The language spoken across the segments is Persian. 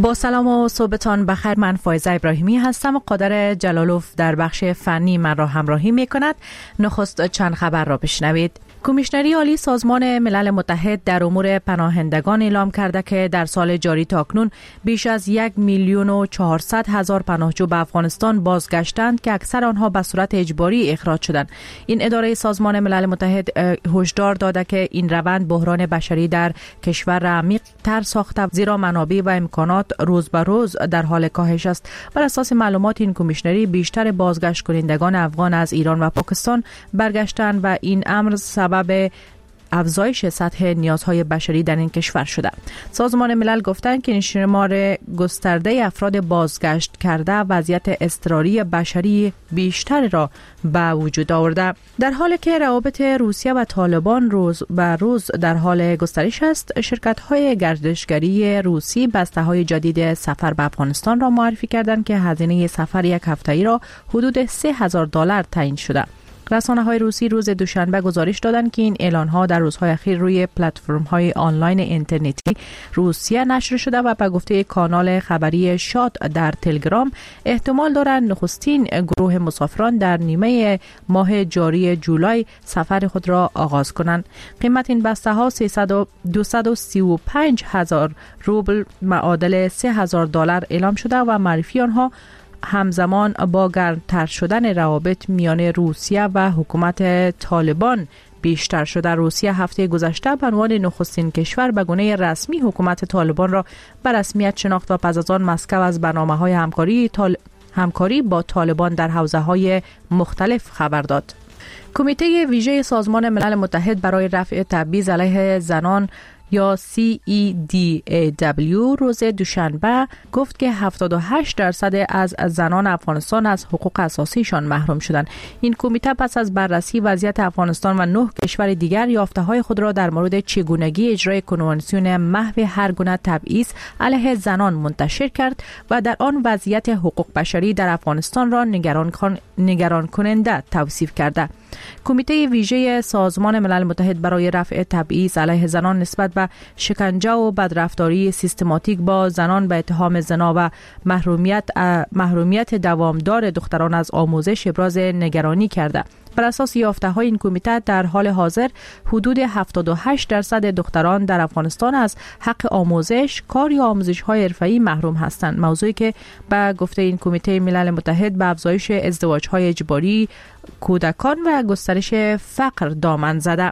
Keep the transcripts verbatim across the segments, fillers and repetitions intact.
با سلام و صبحتان بخیر. من فایزه ابراهیمی هستم و قادر جلالوف در بخش فنی من را همراهی می کند. نخست چند خبر را بشنوید. کمیشنری عالی سازمان ملل متحد در امور پناهندگان اعلام کرده که در سال جاری تا اکنون بیش از یک میلیون و چهارصد هزار پناهجو به افغانستان بازگشتند که اکثر آنها به صورت اجباری اخراج شدند. این اداره سازمان ملل متحد هشدار داده که این روند بحران بشری در کشور را عمیق‌تر ساخته، زیرا منابع و امکانات روز به روز در حال کاهش است. بر اساس معلومات این کمیشنری بیشتر بازگشت کنندگان افغان از ایران و پاکستان برگشتند و این امر سبب به افزایش سطح نیازهای بشری در این کشور شده. سازمان ملل گفتند که این شمار گسترده افراد بازگشت کرده وضعیت اضطراری بشری بیشتر را به وجود آورده. در حالی که روابط روسیه و طالبان روز به روز در حال گسترش است، شرکت‌های گردشگری روسی بسته‌های جدید سفر به افغانستان را معرفی کردند که هزینه سفر یک هفته‌ای را حدود سه هزار دلار تعیین شده. رسانه‌های روسی روز دوشنبه گزارش دادند که این اعلان‌ها در روزهای اخیر روی پلتفرم‌های آنلاین اینترنتی روسیه نشر شده و به گفته کانال خبری شاد در تلگرام احتمال دارد نخستین گروه مسافران در نیمه ماه جاری جولای سفر خود را آغاز کنند. قیمت این بسته‌ها دویست و سی و پنج هزار روبل معادل سه هزار دلار اعلام شده و معرفی آنها همزمان با گرمتر شدن روابط میان روسیه و حکومت طالبان بیشتر شده. روسیه هفته گذشته به عنوان نخستین کشور به گونه رسمی حکومت طالبان را به رسمیت شناخت و پس از آن مسکو از برنامه‌های همکاری طال... همکاری با طالبان در حوزه‌های مختلف خبر داد. کمیته ویژه سازمان ملل متحد برای رفع تبعیض علیه زنان یا سی ای دی ای دبلیو روز دوشنبه گفت که هفتاد و هشت درصد از زنان افغانستان از حقوق اساسیشان محروم شدند. این کمیته پس از بررسی وضعیت افغانستان و نه کشور دیگر یافته‌های خود را در مورد چگونگی اجرای کنوانسیون محو هر گونه تبعیض علیه زنان منتشر کرد و در آن وضعیت حقوق بشری در افغانستان را نگران نگران کننده توصیف کرده. کمیته ویژه سازمان ملل متحد برای رفع تبعیض علیه زنان نسبت به شکنجه و بدرفتاری سیستماتیک با زنان به اتهام زنا و محرومیت محرومیت دوامدار دختران از آموزش ابراز نگرانی کرده. بر اساس یافته‌های این کمیته در حال حاضر حدود هفتاد و هشت درصد دختران در افغانستان از حق آموزش، کار یا آموزش‌های حرفه‌ای محروم هستند، موضوعی که به گفته این کمیته ملل متحد به افزایش ازدواج‌های اجباری کودکان و گسترش فقر دامن زده.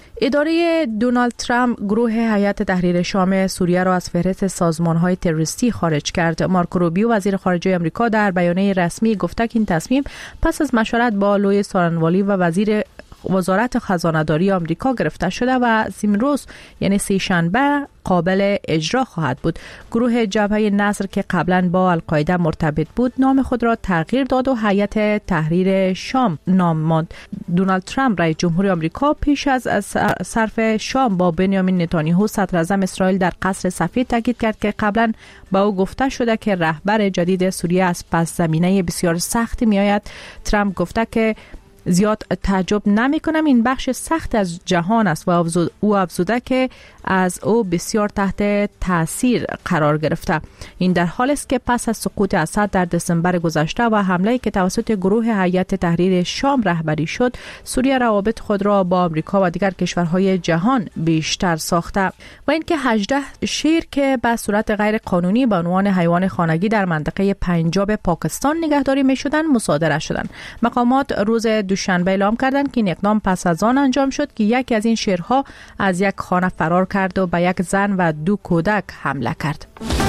اداره دونالد ترامپ گروه هیئت تحریر شام سوریه را از فهرست سازمان‌های تروریستی خارج کرد. مارکو روبیو وزیر خارجه آمریکا در بیانیه رسمی گفته که این تصمیم پس از مشورت با لوی سارنوالی و وزیر وزارت خزانه‌داری آمریکا گرفته شده و امروز یعنی سه شنبه قابل اجرا خواهد بود. گروه جبهه نصر که قبلا با القاعده مرتبط بود نام خود را تغییر داد و هیئت تحریر شام نام ماند. دونالد ترامپ رئیس جمهور آمریکا پیش از صرف شام با بنیامین نتانیاهو صدر اعظم اسرائیل در قصر سفید تاکید کرد که قبلا با او گفته شده که رهبر جدید سوریه از پس زمینه بسیار سختی میآید. ترامپ گفته که زیاد تعجب نمی کنم این بخش سخت از جهان است و او افزوده که از او بسیار تحت تاثیر قرار گرفته. این در حالی است که پس از سقوط اسد در دسامبر گذشته و حمله‌ای که توسط گروه هیئت تحریر شام رهبری شد، سوریه روابط خود را با آمریکا و دیگر کشورهای جهان بیشتر ساخته و اینکه هجده شیر که به صورت غیر قانونی به عنوان حیوان خانگی در منطقه پنجاب پاکستان نگهداری می‌شدند مصادره شدند. مقامات روز دوشنبه اعلام کردند که این اقدام پس از آن انجام شد که یکی از این شیرها از یک خانه فرار کرد و به یک زن و دو کودک حمله کرد.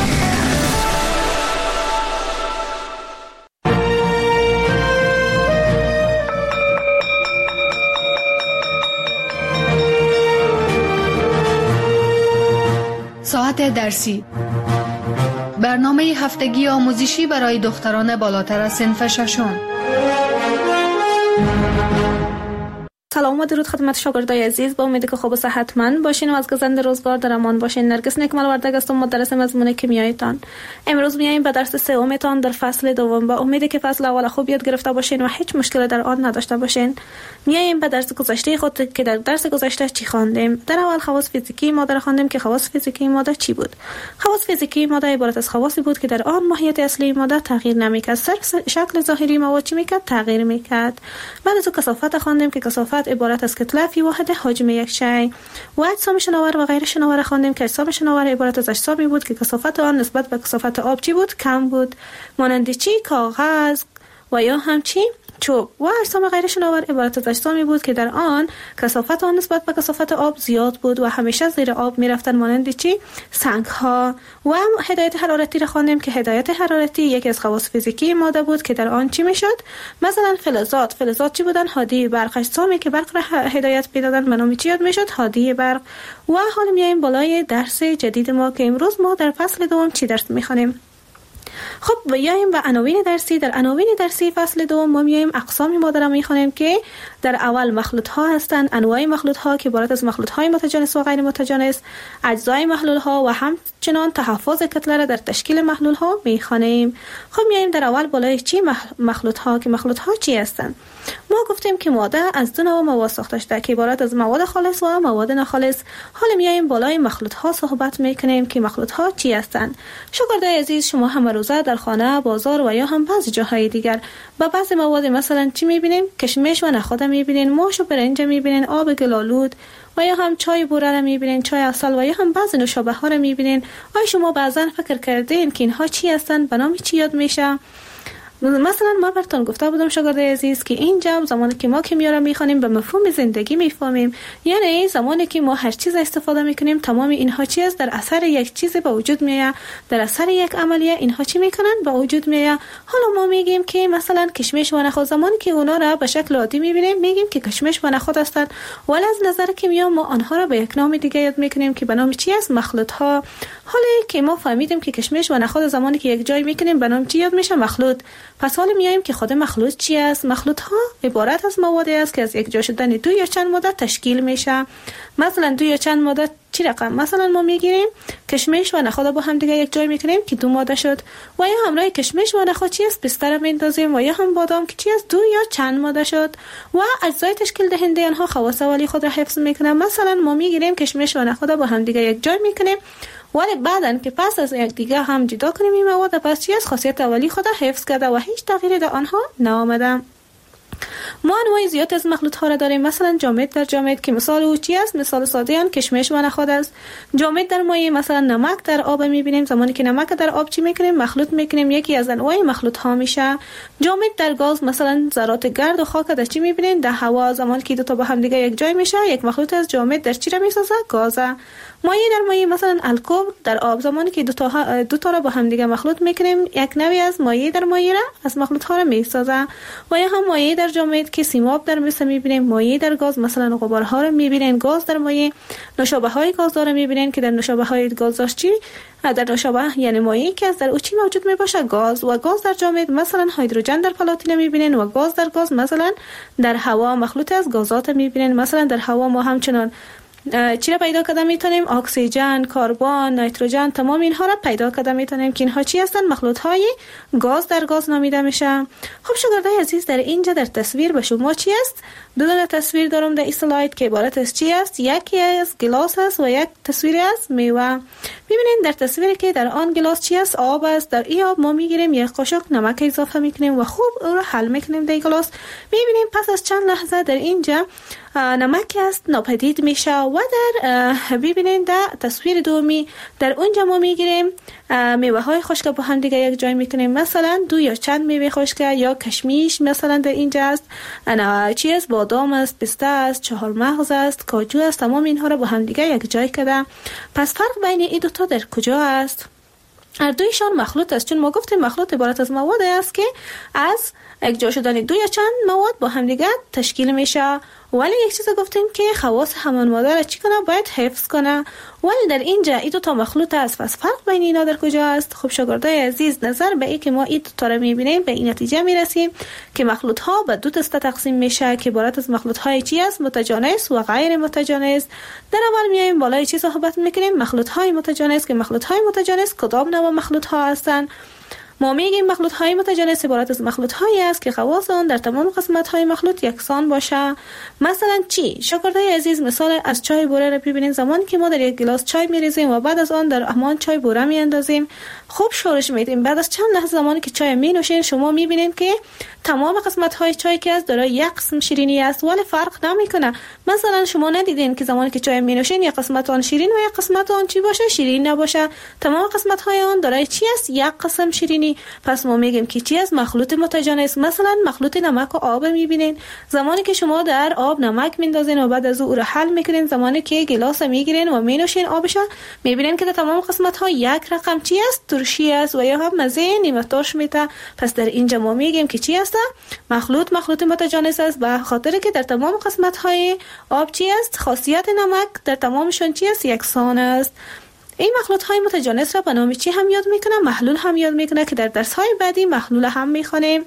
ساعت درسی، برنامه هفتگی آموزشی برای دختران بالاتر از صنف ششم. سلام و درود خدمت شاگردای عزیز. با امید که خوب و صحتمند باشین و از گزند روزگار در امان باشین. نرگس نکمل وردگ هستم، مدرس مضمون کیمیایتان. امروز میایم به درس سومتان در فصل دوم. با امیدی که فصل اول خوب یاد گرفته باشین و هیچ مشکلی در آن نداشته باشین. میایم به درس گذشته خود که در درس گذشته چی خواندیم. در اول خواص فیزیکی ماده را خواندیم که خواص فیزیکی ماده چی بود. خواص فیزیکی ماده عبارت از خواصی بود که در آن ماهیت اصلی ماده تغییر نمیکرد، صرف شکل ظاهری مواد چی میکرد؟ تغییر میکرد. بعد از کثافت خواندیم که کثافت عبارت از کتله فی واحد حجم یک شیء. و اجسام شناور و غیر شناور خواندیم که اجسام شناور عبارت از اجسامی بود که کثافت آن نسبت به کثافت آب چی بود؟ کم بود، مانند چی؟ کاغذ و یا همچی چوب. و اجسام غیر شناور عبارت از اجسامی بود که در آن کثافت آن نسبت به کثافت آب زیاد بود و همیشه زیر آب میرفتن، مانند چی؟ سنگ ها. و هدایت حرارتی را خواندیم که هدایت حرارتی یکی از خواص فیزیکی ماده بود که در آن چی میشد؟ مثلا فلزات، فلزات چی بودن؟ هادی برق. اجسامی که برق را هدایت میدادن به نام چی یاد میشد؟ هادی برق. و حالا میایم بالای درس جدید ما که امروز ما در فصل دوم چی درس میخوانیم. خب بیایم به عناوین درسی. در عناوین درسی فصل دوم ما میایم اقسام ماده را میخوانیم که در اول مخلوط ها هستند، انواع مخلوط ها که عبارت از مخلوط های متجانس و غیر متجانس، اجزای محلول ها و همچنان تحفظ کتله را در تشکیل محلول ها میخوانیم. خب میایم در اول بالای چی مخلوط ها که مخلوط ها چی هستند. ما گفتیم که ماده از دو نوع مواد ساخته شده که عبارت از مواد خالص و مواد ناخالص. حالا میایم بالای مخلوط ها صحبت میکنیم که مخلوط ها چی هستند. شاگردای عزیز، شما هم روزه در خانه، بازار و یا هم بعضی جاهای دیگر با بعضی مواد مثلا چی میبینیم؟ کشمش و نخود میبینین، ماش و برنج میبینین، آب گلالود و یا هم چای بوره را میبینین، چای عسل و یا هم بعضی نوشابه ها را میبینین. آیا شما بعضا فکر کردین که اینها چی هستند؟ به نام چی یاد میشه؟ مثلا ما براتون گفته بودم شاگردای عزیز که اینجا زمانی که ما کیمیا را میخوانیم به مفهوم زندگی میفهمیم، یعنی زمانی که ما هر چیز استفاده میکنیم تمام اینها چی است؟ در اثر یک چیز به وجود میاد، در اثر یک عملیه اینها چی میکنن؟ به وجود میاد. حالا ما میگیم که مثلا کشمش و نخود، زمانی که اونا را به شکل عادی میبینیم میگیم که کشمش و نخود هستند، ولی از نظر کیمیا ما آنها را به یک نام دیگه یاد میکنیم که به نام چی است؟ مخلوط ها. حالا که ما فهمیدیم که کشمش و نخود زمانی که یک جای میکنیم به نام چی یاد میشه؟ مخلوط. پس حالا میایم که خود مخلوط چی است؟ مخلوط ها عبارت از موادی است که از یک جا شدن دو یا چند ماده تشکیل میشه. مثلا دو یا چند ماده چی رقم؟ مثلا ما میگیریم کشمش و نخود با هم دیگه یک جای میکنیم که دو ماده شد، و یا همراه کشمش و نخود چی است؟ پسته را میندازیم، و یا هم بادام که چی است؟ دو یا چند ماده شد. و اجزای تشکیل دهنده آنها خواص اولی خود را حفظ میکنن. مثلا ما میگیریم کشمش و نخود با هم دیگه یک جای میکنیم، ولی بعدن که پس از یک دیگه هم جدا کنیم این مواد، پس چی است؟ خاصیت اولی خود را حفظ کرده و هیچ تغییری در آنها نآمده. ما انواع زیاد از مخلوط ها را داریم. مثلا جامد در جامد که مثال او چی است؟ مثال ساده آن کشمش و نخود است. جامد در مایع مثلا نمک در آب میبینیم، زمانی که نمک در آب چی میکنیم؟ مخلوط میکنیم، یکی از انواع مخلوط ها میشه. جامد در گاز مثلا ذرات گرد و خاک در چی میبینیم؟ در هوا. زمانی که دو تا با هم دیگه یک جای میشه یک مخلوط از جامد در چی را میسازه؟ گاز. مایع در مایع مثلا الکل در آب، زمانی که دو تا دو تا را با هم دیگه مخلوط میکنیم یک نوعی از مایع در مایع را از مخلوط ها را میسازه. و یا هم مایع در جامد که سیماب در مثل میبینیم، مایع در گاز مثلا غبارها را میبینین، گاز در مایع نوشابه های گازدار میبینین که در نوشابه های گازدار چی؟ در نوشابه یعنی مایعی که از در او چی موجود میباشه؟ گاز. و گاز در جامد مثلا هیدروژن در پلاتین میبینین، و گاز در گاز مثلا در هوا مخلوط از گازات میبینین. مثلا در هوا ما همچنان چی را پیدا کرده میتونیم؟ اکسیژن، کربن، نیتروژن، تمام اینها را پیدا کرده میتونیم که اینها چی هستند؟ مخلوط های گاز در گاز نامیده میشه. خب شاگردای عزیز، در اینجا در تصویر به شما چی است؟ دو تا تصویر دارم در این اسلاید که عبارت از چی است؟ یکی از گلاس است و یک تصویر از میوه. ببینید در تصویری که در آن گلاس چی است؟ آب است. در این آب ما میگیریم یک قاشق نمک اضافه میکنیم و خوب او را حل میکنیم در گلاس. میبینیم پس از چند لحظه در اینجا نمک است ناپدید میشه. و در ببینید در تصویر دومی در اونجا ما میگیریم میوه های خشک با هم دیگه یک جای میکنیم، مثلا دو یا چند میوه خشک یا کشمیش مثلا در اینجا است، انا چی است؟ بادام است، پسته است، چهارمغز است، کاجو است. تمام اینها رو با هم دیگه یک جای کرده. پس فرق بین این دو تا در کجا است؟ هر دویشان مخلوط است، چون ما گفتیم مخلوط عبارت از مواد است که از یک جا شدن دو یا چند مواد با هم دیگه تشکیل میشه. ولی یک چیز گفتیم که خواص همان ماده را چی کنه؟ باید حفظ کنه. ولی در اینجا این دو تا مخلوط است، پس فرق بین اینا در کجا است؟ خب شاگردای عزیز، نظر به این که ما این دو تا را میبینیم به این نتیجه میرسیم که مخلوط ها به دو دسته تقسیم میشه که عبارت از مخلوط های چی است؟ متجانس و غیر متجانس. در اول میایم بالای چی صحبت میکنیم؟ مخلوط های متجانس. که مخلوط های متجانس کدام نوع مخلوط ها هستند؟ ما میگیم مخلوط های متجانس عبارت از مخلوط هایی است که خواص آن در تمام قسمت های مخلوط یکسان باشه. مثلا چی؟ شاگردای عزیز، مثال از چای بوره را ببینید. زمانی که ما در یک گلاس چای میریزیم و بعد از آن در همان چای بوره میاندازیم، خوب شورش میدیم. بعد از چند لحظه زمانی که چای می نوشین، شما میبینید که تمام قسمت های چای که از دارای یک قسم شیرینی است، ولی فرق نمیکنه. مثلا شما ندیدین که زمانی که چای می نوشین یک قسمت آن شیرین و یک قسمت آن چی باشه؟ شیرین نباشه. تمام قسمت های آن دارای چی است؟ یک قسم شیرینی. پس ما میگیم که چی است؟ مخلوط متجانس. مثلا مخلوط نمک و آب میبینین. زمانی که شما در آب نمک میندازین و بعد از او را حل میکنین، زمانی که گلاس میگیرین و مینوشین آبش، میبینین که در تمام قسمت ها یک رقم چی است؟ ترشی است و یا هم مزه نیمه ترش میده. پس در اینجا ما میگیم که چی است؟ مخلوط مخلوط متجانس است، به خاطر که در تمام قسمت های آب چی است؟ خاصیت نمک در تمامشون چی است؟ یکسان است. این مخلوط های متجانس را به نام چی هم یاد میکنه؟ محلول هم یاد میکنه که در درس های بعدی محلول هم میخوانیم.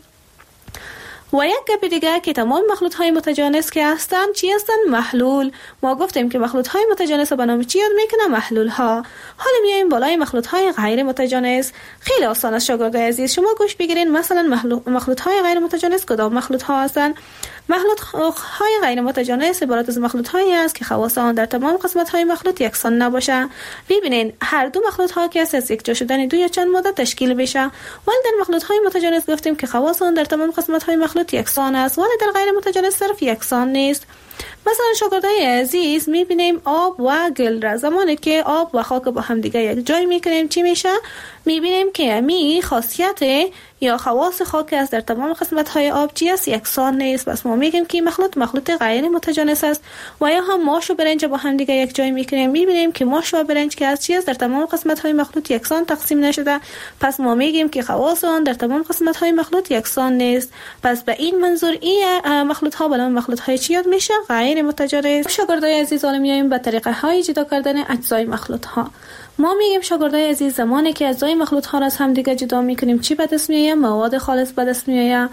و یک گپ دیگه که تمام مخلوط های متجانس که هستن چی هستن؟ محلول. ما گفتیم که مخلوط های متجانس به نام چی یاد میکنه؟ محلول ها. حالا میایم بالای مخلوط های غیر متجانس. خیلی آسان است شاگردای عزیز، شما گوش بگیرین. مثلا مخلوط های غیر متجانس کدام مخلوط ها هستن؟ مخلوط های غیر متجانس عبارت از مخلوط هایی است که خواص آن در تمام قسمت های مخلوط یکسان نباشه. ببینین هر دو مخلوط ها که از یک جا شدن دو یا چند ماده تشکیل بشه. ولی در مخلوط های متجانس گفتیم که خواص آن در تمام قسمت های مخلوط یکسان است، ولی در غیر متجانس صرف یکسان نیست. مثلا شاگردای عزیز میبینیم آب و گل را زمانی که آب و خاک با هم دیگه یک جای میکنیم چی میشه؟ میبینیم که می خاصیت یا خواص خاک است در تمام قسمت های آب چی است؟ یکسان نیست. پس ما میگیم که مخلوط مخلوط غیر متجانس است. و یا هم ماش و برنج با هم دیگه یک جای میکنیم، میبینیم که ماش و برنج که از چی است؟ در تمام قسمت های مخلوط یکسان تقسیم نشده. پس ما میگیم که خواص آن در تمام قسمت های مخلوط یکسان نیست. پس به این منظور این مخلوط ها به نام مخلوط های چی یاد میشه؟ غیر متجانس. شاگردای عزیز، حالا میایم به طریقه های جدا کردن اجزای مخلوط ها. ما میگیم شاگردای عزیز، زمانی که اجزای مخلوط ها را از هم دیگه جدا میکنیم چی به دست میاد؟ مواد خالص به دست میاد.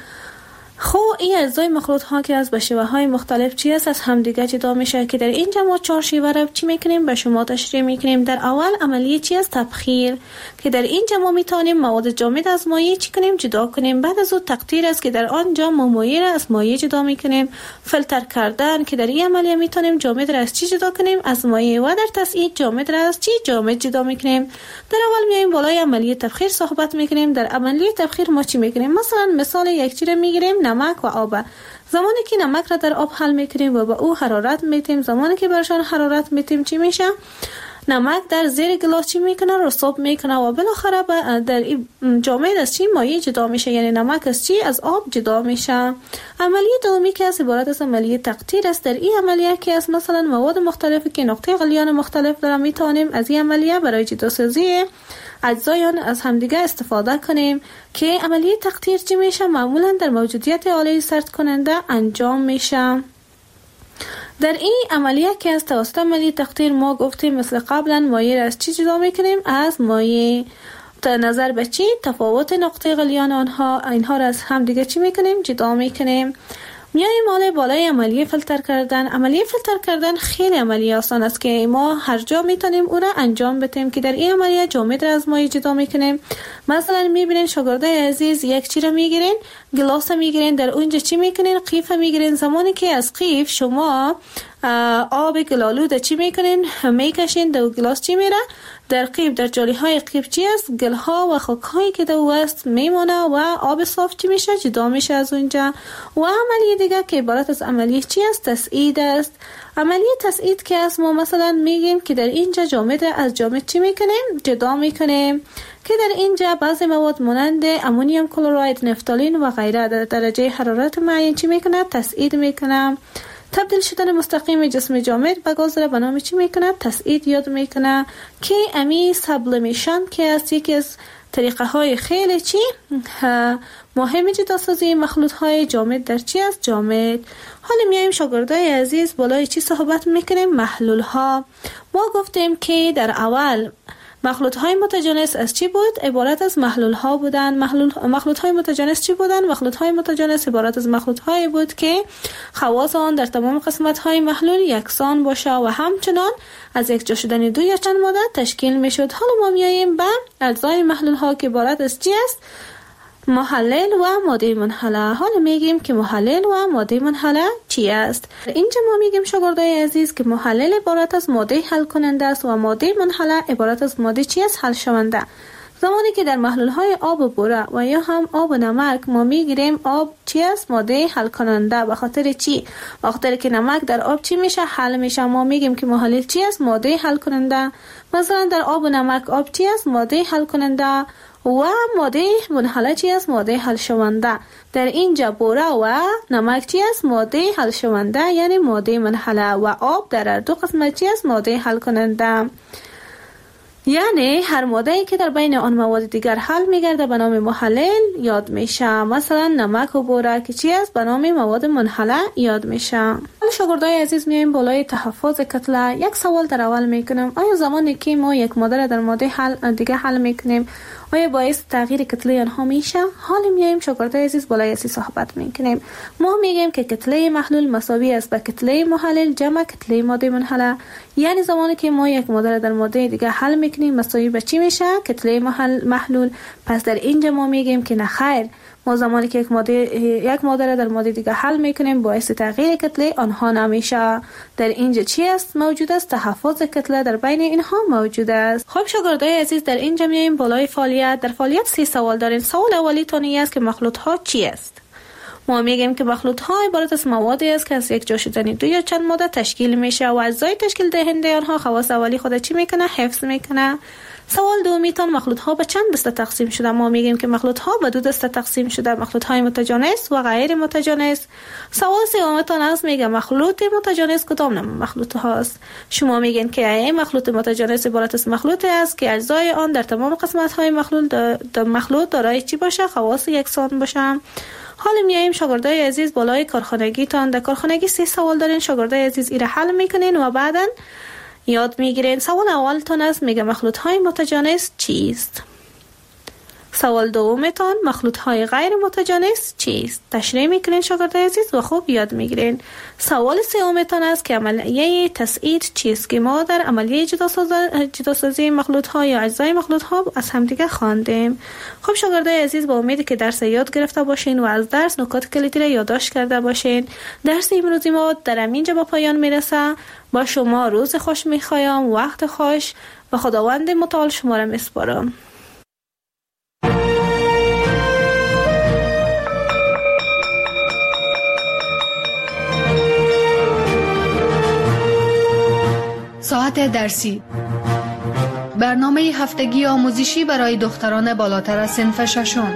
خب این اجزای مخلوط ها که از به شیوه های مختلف چی است از هم دیگه جدا میشه که در اینجا ما چهار شیوه را چی میکنیم به شما تشریح میکنیم. در اول عملیه چی است؟ تبخیر، که در اینجا ما میتونیم مواد جامد از مایع چی کنیم؟ جدا کنیم. بعد از اون تقطیر است که در آنجا ما مایع را از مایع جدا میکنیم. فیلتر کردن که در این عملیه میتونیم جامد را از چی جدا کنیم؟ از مایع. و در تسعید جامد را از چی؟ جامد جدا میکنیم. در اول میایم بالای عملیه تبخیر صحبت میکنیم. در عملیه تبخیر ما چی میکنیم؟ مثلا مثال یک چیز میگیریم، نمک و آب. زمانی که نمک را در آب حل میکنیم و به او حرارت میتیم، زمانی که برشان حرارت میتیم چی میشه؟ نمک در زیر گلاس چی میکنه؟ رسوب میکنه و بالاخره در جامد از چی؟ مایع جدا میشه، یعنی نمک از چی؟ از آب جدا میشه. عملیه دومی که از عبارت از عملیه تقطیر است. در این عملیه که از مثلا مواد مختلفی که نقطه غلیان مختلف دارن میتونیم از این عملیه برای جداسازی اجزایان از همدیگه استفاده کنیم که عملیه تقطیر چی میشه؟ معمولا در موجودیت آله سرد کننده انجام میشه. در این عملیه که از توسط عملیه تقطیر ما گفتیم مثل قبلا مایع را از چی جدا میکنیم؟ از مایع. در نظر به چی؟ تفاوت نقطه غلیان آنها، اینها را از هم دیگه چی میکنیم؟ جدا میکنیم. میاییم مال بالای عملیه فیلتر کردن. عملیه فیلتر کردن خیلی عملیه آسان است که ما هر جا میتونیم او را انجام بدیم که در این عملیه جامد را از مایع جدا میکنیم. مثلا میبینین شاگردای عزیز یک چیز را میگیرین، گلاس میگیرین، در اونجا چی میکنین؟ قیف میگیرین. زمانی که از قیف شما آب گلالود چی میکنین؟ میکشین، در گلاس چی میره؟ در قیف در جالی های قیف چی است؟ گل ها و خاک هایی که در است میمونه و آب صاف چی میشه؟ جدا میشه از اونجا. و عملیه دیگه که عبارت از عملیه چی است؟ تسعید است. عملیه تسعید که است ما مثلا میگیم که در اینجا جامد از جامد چی میکنیم؟ جدا میکنیم که در اینجا بعضی مواد مانند امونیوم کلراید، نفتالین و غیره در درجه حرارت معین چی میکنه؟ تسعید میکنه. تبدیل شدن مستقیم جسم جامد به گاز را به نام چی میکنه؟ تصعید یاد میکنه که امی سابلیمیشن که از یکی از طریقه های خیلی چی مهم جداسازی مخلوط های جامد در چی است؟ جامد. حالا میایم شاگردای عزیز بالای چی صحبت میکنیم؟ محلول ها. ما گفتیم که در اول مخلوط های متجانس از چی بود؟ عبارت از محلول ها بودن. محلول مخلوط های متجانس چی بودن؟ مخلوط های متجانس عبارت از مخلوط هایی بود که خواص آن در تمام قسمت های محلول یکسان باشه و همچنان از یک جا شدن دو یا چند ماده تشکیل می شد. حالا ما میاییم به اجزای محلول ها که عبارت از چی است؟ محلل و ماده منحله. حالا میگیم که محلل و ماده منحله چی است؟ اینجا ما میگیم شاگردای عزیز که محلل عبارت از ماده حل کننده است و ماده منحله عبارت از ماده چی است؟ حل شونده. زمانی که در محلول های آب و بوره و یا هم آب و نمک ما میگیریم آب چی است؟ ماده حل کننده. به خاطر چی؟ به خاطر که نمک در آب چی میشه؟ حل میشه. ما میگیم که محلل چی است؟ ماده حل کننده. مثلا در آب و نمک آب چی است؟ ماده حل کننده و ماده منحله چی است؟ ماده حل شونده. در اینجا بوره و نمک چی است؟ ماده حل شونده یعنی ماده منحله و آب در دو قسمت چی است؟ ماده حل کننده. یعنی هر ماده‌ای که در بین آن مواد دیگر حل می‌گرده به نام محلل یاد میشه. مثلا نمک و بوره که چی است؟ به نام مواد منحله یاد میشه. حالا شاگردای عزیز میایم بالای تحفظ کتله. یک سوال در اول میکنم، آیا زمانی که ما یک ماده را در ماده حل دیگه حل میکنیم آیا باعث تغییر کتله آنها میشه؟ حالا میایم شاگردای عزیز بالای اسی صحبت میکنیم. ما میگیم که کتله محلول مساوی است با کتله محلل جمع کتله ماده منحله. یعنی زمانی که ما یک ماده را در ماده دیگه حل میکنیم مساوی به چی میشه؟ کتله محلول. پس در اینجا ما میگیم که نه خیر، ما زمانی که یک ماده یک ماده را در ماده دیگه حل میکنیم باعث تغییر کتله آنها نمیشه. در اینجا چی است موجود است؟ تحفظ کتله در بین اینها موجود است. خب شاگردای عزیز در اینجا میایم بالای فعالیت. در فعالیت سه سوال داریم. سوال اولی تانی است که مخلوط ها چی است؟ ما میگیم که مخلوط ها عبارت از موادی است که از یک جا شدن دو یا چند ماده تشکیل میشه و اجزای تشکیل دهنده آنها خواص اولی خود چی میکنه؟ حفظ میکنه. سوال دومی تان مخلوط ها به چند دسته تقسیم شده؟ ما میگیم که مخلوط ها به دو دسته تقسیم شده، مخلوط های متجانس و غیر متجانس. سوال سوم تان است میگه مخلوط متجانس کدام نوع مخلوط هاست؟ شما میگین که این مخلوط متجانس عبارت از مخلوطی است که اجزای آن در تمام قسمت های مخلوط در مخلوط دارای چی باشه؟ خواص یکسان باشه. حالا میایم شاگردای عزیز بالای کارخانگی تان. در کارخانگی سه سوال دارین شاگردای عزیز، ایره حل میکنین و بعدن یاد میگیرین. سوال اولتون است میگه مخلوط های متجانس چیست؟ سوال دومتون مخلوط های غیر متجانس چیست؟ تشریح میکنین شاگردای عزیز و خوب یاد میگیرین. سوال سومتون است که عملیه تسعید چیست که ما در عملیه جداسازی مخلوط ها یا اجزای مخلوط ها از همدیگه خواندیم. خب شاگردای عزیز با امیدی که درس یاد گرفته باشین و از درس نکات کلیدی را یادداشت کرده باشین. درس امروزی ما در اینجا به پایان میرسه. با شما روز خوش میخوایم، وقت خوش و خداوند متعال شما را میسپارم. ساعت درسی، برنامه هفتگی آموزشی برای دختران بالاتر از صنف ششم.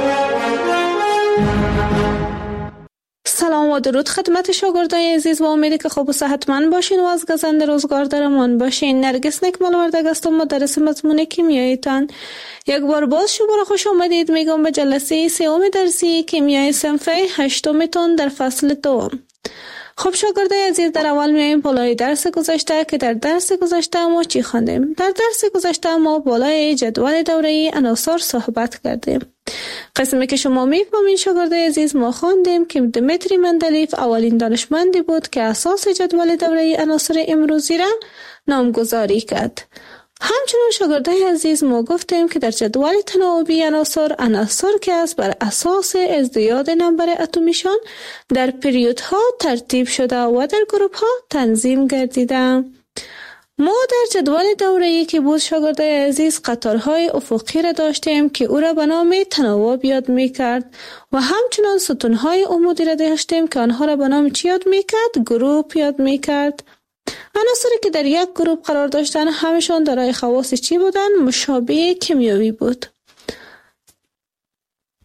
سلام و درود خدمت شاگردای عزیز و امیدی که خوب و صحتمند باشین و از گزند روزگار درمان باشین. نرگس نکمل وردگ هستم، مدرس مضمون کیمیایتان. یک بار باز شما را خوش آمدید میگم به جلسه سوم درسی کیمیای صنف هشتم تان در فصل دوم. خب شاگردای عزیز در اول میایم بالای درس گذشته که در درس گذشته ما چی خواندیم؟ در درس گذشته ما بالای جدول دوره‌ای عناصر صحبت کردیم. قسمی که شما میفهمین شاگردای عزیز ما خواندیم که دمیتری مندلیف اولین دانشمندی بود که اساس جدول دوره‌ای عناصر امروزی را نامگذاری کرد. همچنین شاگردای عزیز ما گفتیم که در جدول تناوبی عناصر عناصر که است بر اساس ازدیاد نمبر اتمیشان در پریودها ترتیب شده و در گروه‌ها تنظیم گردیده. ما در جدول دوره‌ای که بود شاگردای عزیز قطارهای افقی را داشتیم که او را به نام تناوب یاد می‌کرد و همچنین ستونهای عمودی را داشتیم که آنها را به نام چی یاد می‌کرد؟ گروپ یاد می‌کرد. عناصری که در یک گروپ قرار داشتن همشون دارای خواص چی بودن؟ مشابه کیمیایی بود.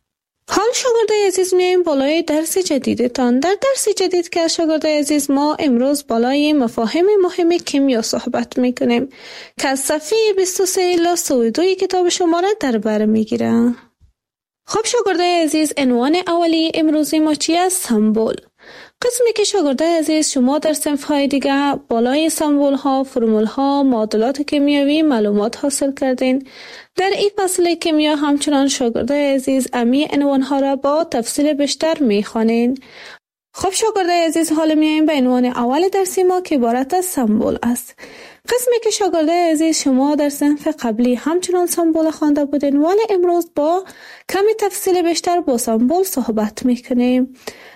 حال شاگردای عزیز میایم بالای درس جدیدتان. در درس جدید که از شاگردای عزیز ما امروز بالای مفاهیم مهم کیمیا صحبت میکنیم که از صفحه بیست و سه الی سی و دو کتاب شما را در بر میگیرم. خب شاگردای عزیز، عنوان اولی امروزی ما چی است؟ سمبل. قسمی که شاگردای عزیز شما در صنف‌های دیگه بالای سمبل ها، فرمول ها، معادلات کیمیایی معلومات حاصل کردین. در این فصل کیمیا همچنان شاگردای عزیز امی عنوان ها را با تفصیل بیشتر میخوانین. خب شاگردای عزیز، حالا میایم به عنوان اول درسی ما که عبارت از سمبل است. قسمی که شاگردای عزیز شما در صنف قبلی همچنان سمبل خوانده بودین، ولی امروز با کمی تفصیل بیشتر با سمبل صحبت میکنیم.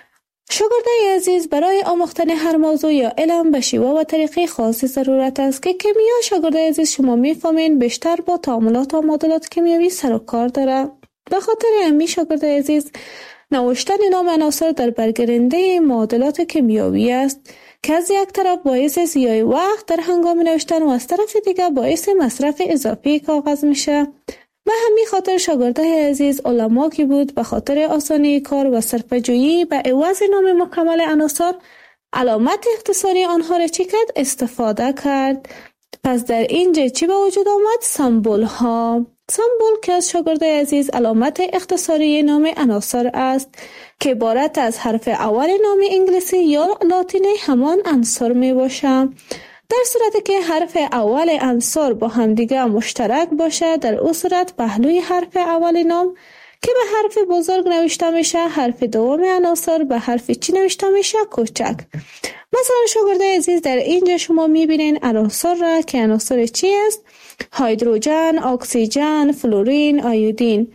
شاگردای عزیز، برای آموختن هر موضوع یا علم به شیوه و طریقه خاصی ضرورت است که کیمیا شاگردای عزیز شما میفهمین بیشتر با تعاملات و معادلات کیمیایی سر و کار داره. به خاطر همین شاگردای عزیز نوشتن نام عناصر در برگرنده معادلات کیمیایی است که از یک طرف باعث ضیاع وقت در هنگام نوشتن و از طرف دیگر باعث مصرف اضافی کاغذ میشه. به همین خاطر شاگردای عزیز علما که بود به خاطر آسانی کار و صرفه‌جویی به عوض نام مکمل عناصر علامت اختصاری آنها را چی کرد؟ استفاده کرد. پس در اینجا چی به وجود آمد؟ سمبل ها. سمبل که از شاگردای عزیز علامت اختصاری نام عناصر است که عبارت از حرف اول نام انگلیسی یا لاتینی همان عنصر می باشه. در صورتی که حرف اول عنصر با همدیگه مشترک باشه، در اون صورت پهلوی حرف اول نام که به حرف بزرگ نوشته میشه، حرف دوم عناصر به حرف چی نوشته میشه؟ کوچک. مثلا شاگردای عزیز در اینجا شما میبینین عناصر را که عناصر چی است؟ هیدروژن، اکسیژن، فلورین، آیودین.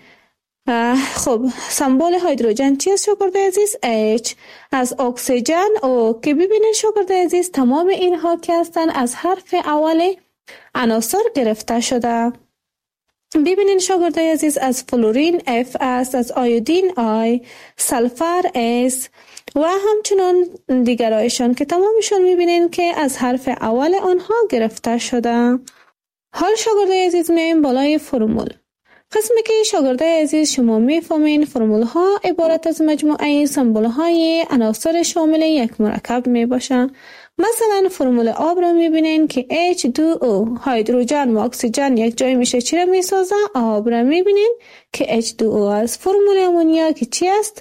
خب سمبل هیدروژن چی است شاگردای عزیز؟ H. از اکسیژن او که ببینید شاگردای عزیز تمام اینها که هستن از حرف اول عناصر گرفته شده. ببینید شاگردای عزیز از فلورین F است، از آیودین I، سلفر S و همچنان دیگرایشان که تمامشون میبینید که از حرف اول آنها گرفته شده. حال شاگردای عزیز میایم بالای فرمول. قسمی که شاگردای عزیز شما میفهمین فرمول ها عبارت از مجموعه سمبل های عناصر شامل یک مرکب می باشن. مثلا فرمول آب را میبینین که اچ دو او، هیدروژن و اکسیژن یک جای میشه چی را میسازه؟ آب را میبینین که اچ دو او است. فرمول امونیا که چی است؟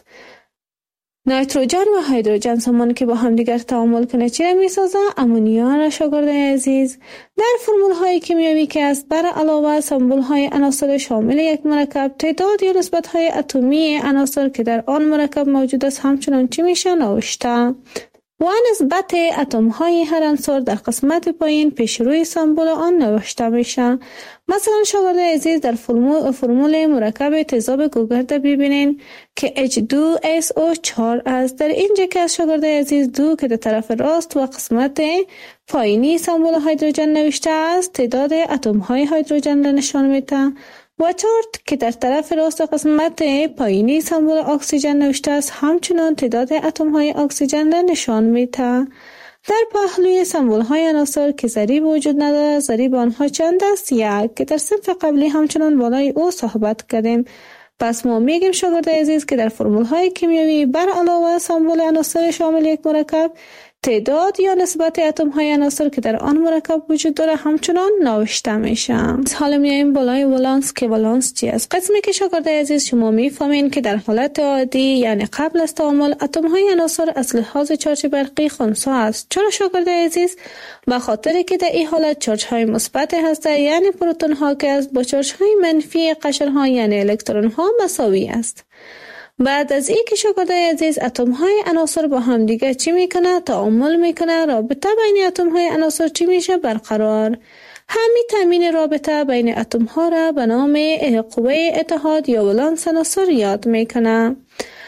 نیتروژن و هیدروژن سامان که با هم دیگر تعامل کنه چی را میسازه؟ امونیا را شاگردای عزیز. در فرمول های کیمیایی که است بر علاوه سمبل های عناصر شامل یک مرکب، تعداد یا نسبت های اتمی عناصر که در آن مرکب موجود است همچنان چی میشه؟ نوشته. و نسبت اتم های هر عنصر در قسمت پایین پیش روی سمبل آن نوشته میشه. مثلا شاگردای عزیز در فرمول, فرمول مرکب تیزاب گوگرد ببینین که اچ دو اس او چهار است. در اینجا که از شاگردای عزیز دو که در طرف راست و قسمت پایینی سمبل هیدروژن نوشته است تعداد اتم های هیدروژن را نشان میده و چهار که در طرف راست و قسمت پایینی سمبل اکسیژن نوشته است همچنان تعداد اتم های اکسیژن را نشان میده. در پهلوی سمبل های عناصر که ضریب وجود نداره، ضریب آنها چند است؟ یک که در صنف قبلی همچنان بالای او صحبت کردیم. پس ما میگیم شاگردای عزیز که در فرمول های کیمیایی بر علاوه سمبل عناصر شامل یک مرکب تعداد یا نسبت اتم های عناصر که در آن مرکب وجود داره همچنان نوشته میشه. حالا میایم بالای ولانس که ولانس چی است؟ قسمی که شاگردای عزیز شما میفهمین که در حالت عادی یعنی قبل از تعامل اتم های عناصر از لحاظ چارج برقی خنثی است. چرا شاگردای عزیز؟ به خاطر که در این حالت چارج های مثبت هسته یعنی پروتون ها که است با چارج های منفی قشر ها یعنی الکترون ها مساوی است. بعد از این که شاگردای عزیز اتم های عناصر با هم دیگه چی میکنه؟ تعامل میکنه. رابطه بین اتم های عناصر چی میشه؟ برقرار. همین تامین رابطه بین اتم ها را به نام قوه اتحاد یا ولانس عناصر یاد میکنه.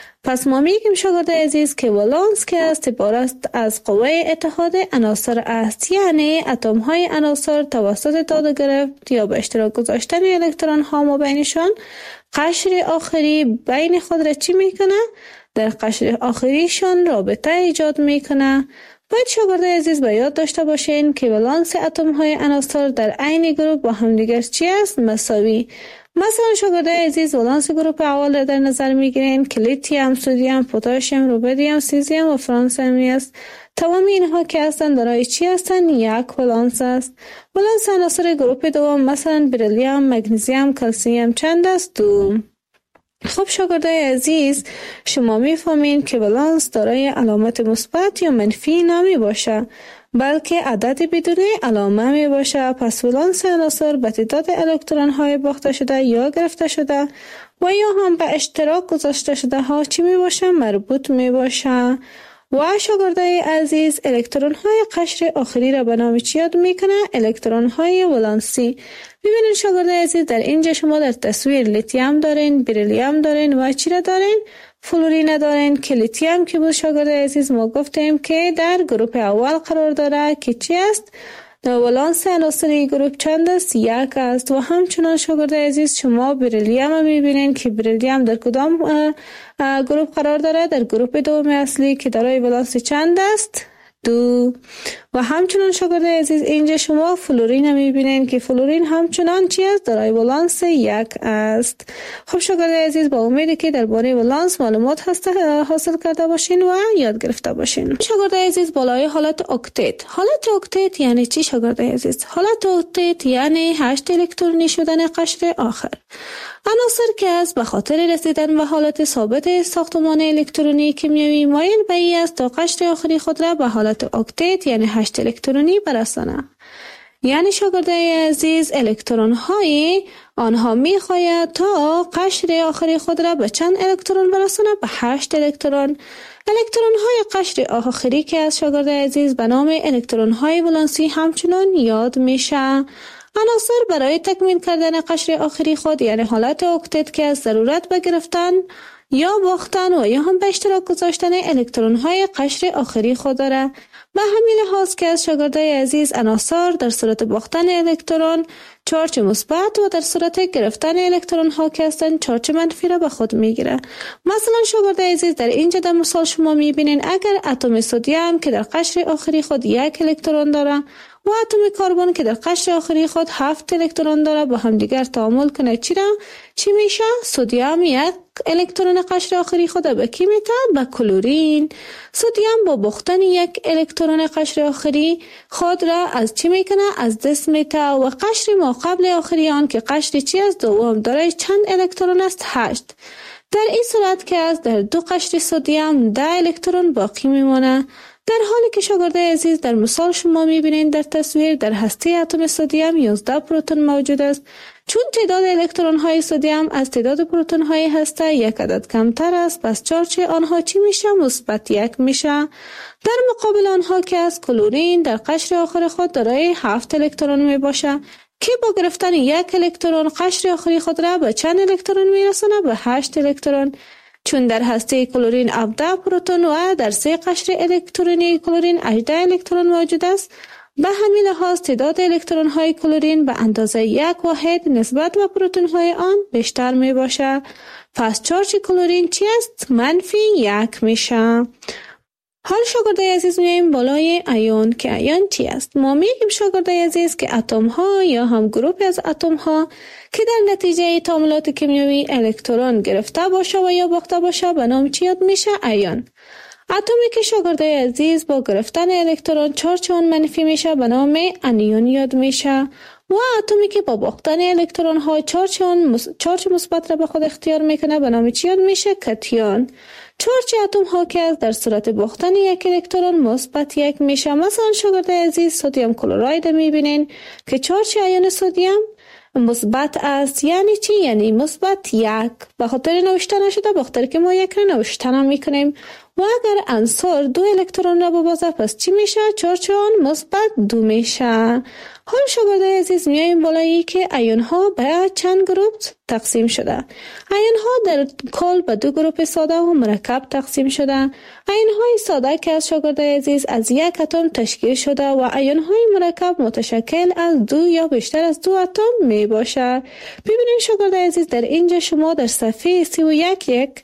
پس ما میگیم شاگردای عزیز که ولانس که است عبارت از قوه اتحاد عناصر است، یعنی اتم های عناصر توسط داده گرفت یا به اشتراک گذاشتن الکترون ها ما بینشان قشر آخری بین خود را چی میکنه؟ در قشر آخریشان رابطه ایجاد میکنه. باید شاگردای عزیز به یاد داشته باشین که ولانس اتم های عناصر در عین گروه با همدیگر چی است؟ مساوی. مثلا شاگردای عزیز ولانس گروپ اول در نظر میگیرین که لیتیوم، سدیم، پتاسیم، روبیدیم، سیزیم و فرانسمی است. تمام اینها که هستند دارای چی هستند؟ یک ولانس است. ولانس عناصر گروپ دوم مثلا بریلیوم، مگنیزیم، کلسیم چند است؟ دو. خب شاگردای عزیز، شما میفهمین که ولانس دارای علامت مثبت یا منفی نمی باشه، بلکه عدد بدون علامه می باشه. پس ولانس عناصر به تعداد الکترون های باخته شده یا گرفته شده و یا هم به اشتراک گذاشته شده ها چی می باشه؟ مربوط می باشه. و شاگردای عزیز، الکترون های قشر آخری را به نام چی یاد میکنه؟ الکترون های ولانسی. ببینید شاگردای عزیز، در اینجا شما در تصویر لیتیوم دارین، بریلیوم دارین و چی را دارین؟ فلورین دارین که لیتیوم که بود شاگردای عزیز ما گفتیم که در گروپ اول قرار داره که چی است؟ ولانس عناصری گروپ چند است؟ یک است. و همچنان شاگردای عزیز شما بریلیوم میبینین که بریلیوم در کدام گروپ قرار داره؟ در گروپ دوم اصلی که دارای ولانس چند است؟ دو. و همچنان شاگردای عزیز اینجا شما فلورین میبینین که فلورین همچنان چی است؟ دارای ولانس یک است. خب شاگردای عزیز، با امیدی که درباره ولانس معلومات حاصل کرده باشین و یاد گرفته باشین. شاگردای عزیز، بالای حالت اکتت. حالت اکتت یعنی چی شاگردای عزیز؟ حالت اکتت یعنی هشت الکترونی شدن قشر آخر. عناصر که از به خاطر رسیدن به حالت ثابت ساختمان الکترونی کیمیایی مایل به این است تا قشر آخری خود را به حالت اکتت یعنی هشت الکترونی برسانه. یعنی شاگردای عزیز، الکترون های آنها می خواهد تا قشر آخری خود را به چند الکترون برسانه؟ به هشت الکترون. الکترون های قشر آخری که از شاگردای عزیز به نام الکترون های ولانسی همچنان یاد میشه. عناصر برای تکمیل کردن قشر آخری خود یعنی حالت اکتت که از ضرورت به گرفتن یا باختن و یا هم به اشتراک گذاشتن الکترون های قشر آخری خود داره. به همین لحاظ که از شاگردای عزیز عناصر در صورت باختن الکترون چارج مثبت و در صورت گرفتن الکترون ها که هستند چارج منفی را به خود میگیره. مثلا شاگردای عزیز، در اینجا در مثال شما میبینین اگر اتم سدیم که در قشر آخری خود یک الکترون داره و اتم کربن که در قشر آخری خود هفت الکترون داره با هم دیگر تعامل کنه چی را؟ چی میشه؟ سدیم یک الکترون قشر آخری خود به کی میته؟ به کلورین. سدیم با باختن یک الکترون قشر آخری خود را از چی میکنه؟ از دست میته. و قشر ما قبل آخری آن که قشر چی است؟ دوم داره چند الکترون است؟ هشت. در این صورت که از در دو قشر سدیم ده الکترون باقی میمونه. در حالی که شاگردای عزیز در مثال شما میبینید در تصویر در هسته اتم سدیم یازده پروتون موجود است. چون تعداد الکترون های سدیم از تعداد پروتون های هسته یک عدد کمتر است، پس چارج آنها چی میشه؟ مثبت یک میشه. در مقابل آنها که از کلورین در قشر آخر خود دارای هفت الکترون می باشه که با گرفتن یک الکترون قشر آخری خود را به چند الکترون میرسونه؟ به هشت الکترون. چون در هسته کلورین هفده پروتون و در سه قشر الکترونی کلورین هجده الکترون موجود است، به همین لحاظ تعداد الکترون های کلورین به اندازه یک واحد نسبت به پروتون های آن بیشتر می باشه. پس چارج کلورین چی است؟ منفی یک میشه. حال شاگردای عزیز میاییم بالای ایون که ایون چی است؟ ما میگیم شاگردای عزیز که اتم ها یا هم گروپ از اتم ها که در نتیجه تعاملات کیمیایی الکترون گرفته باشه و یا باخته باشه به نام چی یاد میشه؟ ایون. اتمی که شاگردای عزیز با گرفتن الکترون چارج آن منفی میشه به نام انیون یاد میشه. و اتمی که با باختن الکترون ها چارج آن چارج مثبت را به خود اختیار میکنه به نام چی یاد میشه؟ کتیون. چارج اتم ها که در صورت باختن یک الکترون مثبت یک میشه. مثلا شاگردای عزیز سدیم کلراید میبینین که چارج ایون سدیم مثبت است. یعنی چی؟ یعنی مثبت یک. به خاطر نوشته نشده به خاطر که ما یک را نوشته نمیکنیم. و اگر عنصر دو الکترون را ببازه پس چی میشه؟ چارج آن مثبت دو میشه. حال شاگردای عزیز میاییم بالایی که ایون ها به چند گروه تقسیم شده. ایون ها در کل به دو گروه ساده و مرکب تقسیم شده. ایون های ساده که از شاگردای عزیز از یک اتم تشکیل شده و ایون های مرکب متشکل از دو یا بیشتر از دو اتم می باشه. ببینید شاگردای عزیز در اینجا شما در صفحه سی و یک یک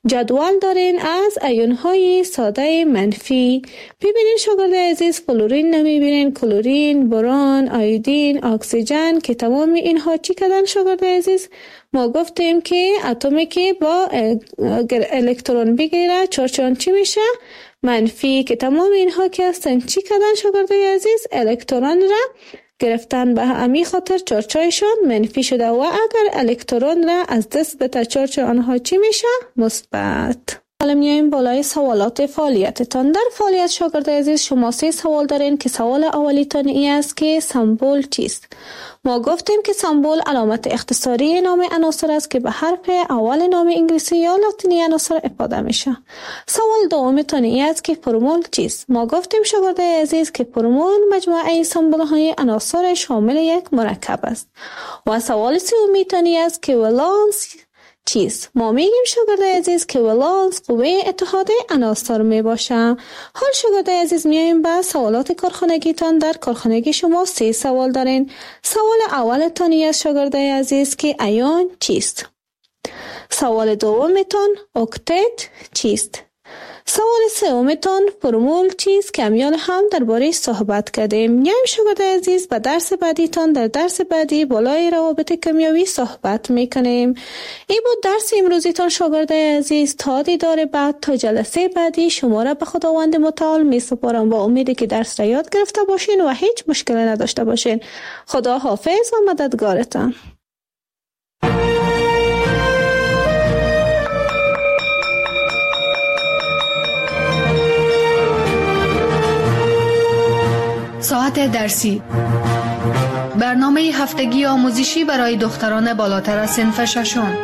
جدول دارین از ایون‌های ساده منفی. ببینین شاگرد عزیز، فلورین نمیبینین، کلورین، برون، آیودین، اکسیژن که تمام اینها چی کردن شاگرد عزیز؟ ما گفتیم که اتمی که با الکترون بگیره چارچان چی میشه؟ منفی. که تمام اینها که هستن چی کردن شاگرد عزیز؟ الکترون را گرفتن، به همین خاطر چارچایشان منفی شده و اگر الکترون را از دست بده چارچ آنها چی میشه؟ مثبت. حالا میایم بالای سوالات فعالیتتان. در فعالیت شاگرد عزیز شما سه سوال دارین که سوال اولیتان این است که سمبل چیست؟ ما گفتیم که سمبل علامت اختصاری نام عناصر است که به حرف اول نام انگلیسی یا لاتینی عناصر افاده میشه. سوال دومتان این است که فرمول چیست؟ ما گفتیم شاگرد عزیز که فرمول مجموعه سمبل های عناصر شامل یک مرکب است. و سوال سومیتان این است که ولانس چیست؟ ما میگیم شاگرد عزیز که ولانس قوه اتحاد عناصر می باشه. حال شاگرد عزیز میایم به سوالات کارخانگیتان. در کارخانگی شما سه سوال دارین. سوال اولتان این است شاگرد عزیز که ایون چیست؟ سوال دومتان اکتت چیست؟ سوال سومتان فرمول چیست که امیال هم درباره صحبت کردیم. یعنی شاگرد عزیز به درس بعدیتان در درس بعدی بالای روابط کیمیایی صحبت میکنیم. این بود درس امروزیتان شاگرد عزیز. تا دیدار بعد، تا جلسه بعدی شما را به خداوند متعال می سپارم با امیدی که درس را یاد گرفته باشین و هیچ مشکلی نداشته باشین. خدا حافظ و مددگارتان. ساعت درسی، برنامه هفتگی آموزشی برای دختران بالاتر از صنف ششم.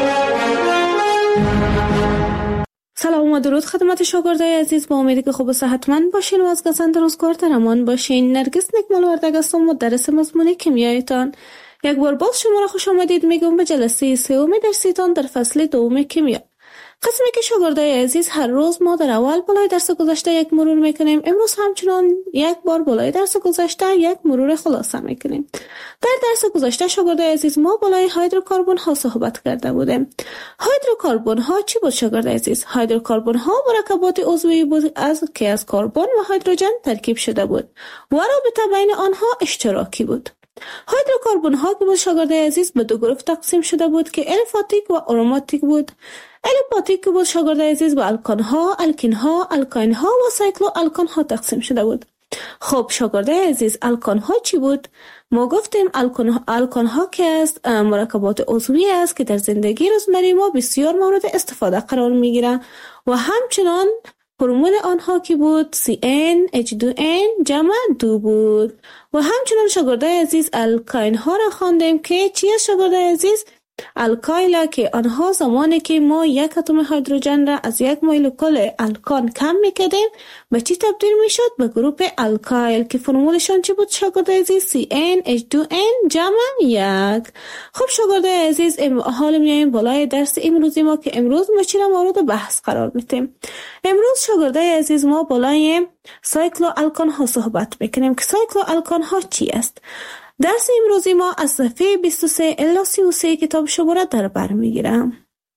سلام و درود خدمت شاگردای عزیز. با امیدی که خوب و صحتمند باشین و از گزند روزگار در امان باشین. نرگس نکمل وردگ هستم، مدرس مضمون کیمیایتان. یک بار باز شما را خوش آمدید میگم به جلسه سوم درسیتان در فصل دوم کیمیا. قسمی که شاگردای عزیز هر روز ما در اول بالای درس گذشته یک مرور میکنیم. امروز همچنان یک بار بالای درس گذشته یک مرور خلاصه میکنیم. در درس گذشته شاگردای عزیز ما بالای هیدروکربن ها صحبت کرده بودیم. هیدروکربن ها چی بود شاگردای عزیز؟ هیدروکربن ها مرکبات عضوی بود از که از کربن و هیدروژن ترکیب شده بود و رابطه بین آنها اشتراکی بود. هیدروکربن ها که بود شاگردای عزیز به دو گروه تقسیم شده بود که الیفاتیک و آروماتیک بود. الیفاتیک که بود شاگردای عزیز به الکان ها، الکین ها، الکاین ها و سایکلو الکان ها تقسیم شده بود. خب شاگردای عزیز الکان ها چی بود؟ ما گفتیم الکان, الکان ها که است مرکبات عضوی است که در زندگی روزمره ما بسیار مورد استفاده قرار می گیره و همچنان فرمول آنها که بود سی ان اچ دو ان جمع دو بود. و همچنان شاگردای عزیز الکاین ها را خواندیم که چی است شاگردای عزیز؟ الکایل که آنها زمانی که ما یک اتم هیدروژن را از یک مولکول الکان کم میکردیم به چی تبدیل میشد؟ به گروه الکایل که فرمولشان چی بود شاگردای عزیز؟ سی ان اچ دو ان جمع یک. خب شاگردای عزیز حالا میایم بالای درس امروزی ما که امروز ما چی را مورد بحث قرار میدیم. امروز شاگردای عزیز ما بالای سایکلو الکان ها صحبت میکنیم که سایکلو الکان ها چی است. درس امروزی ما از صفحه بیست و سه الی سی و سه کتاب شما را در بر میگیرم.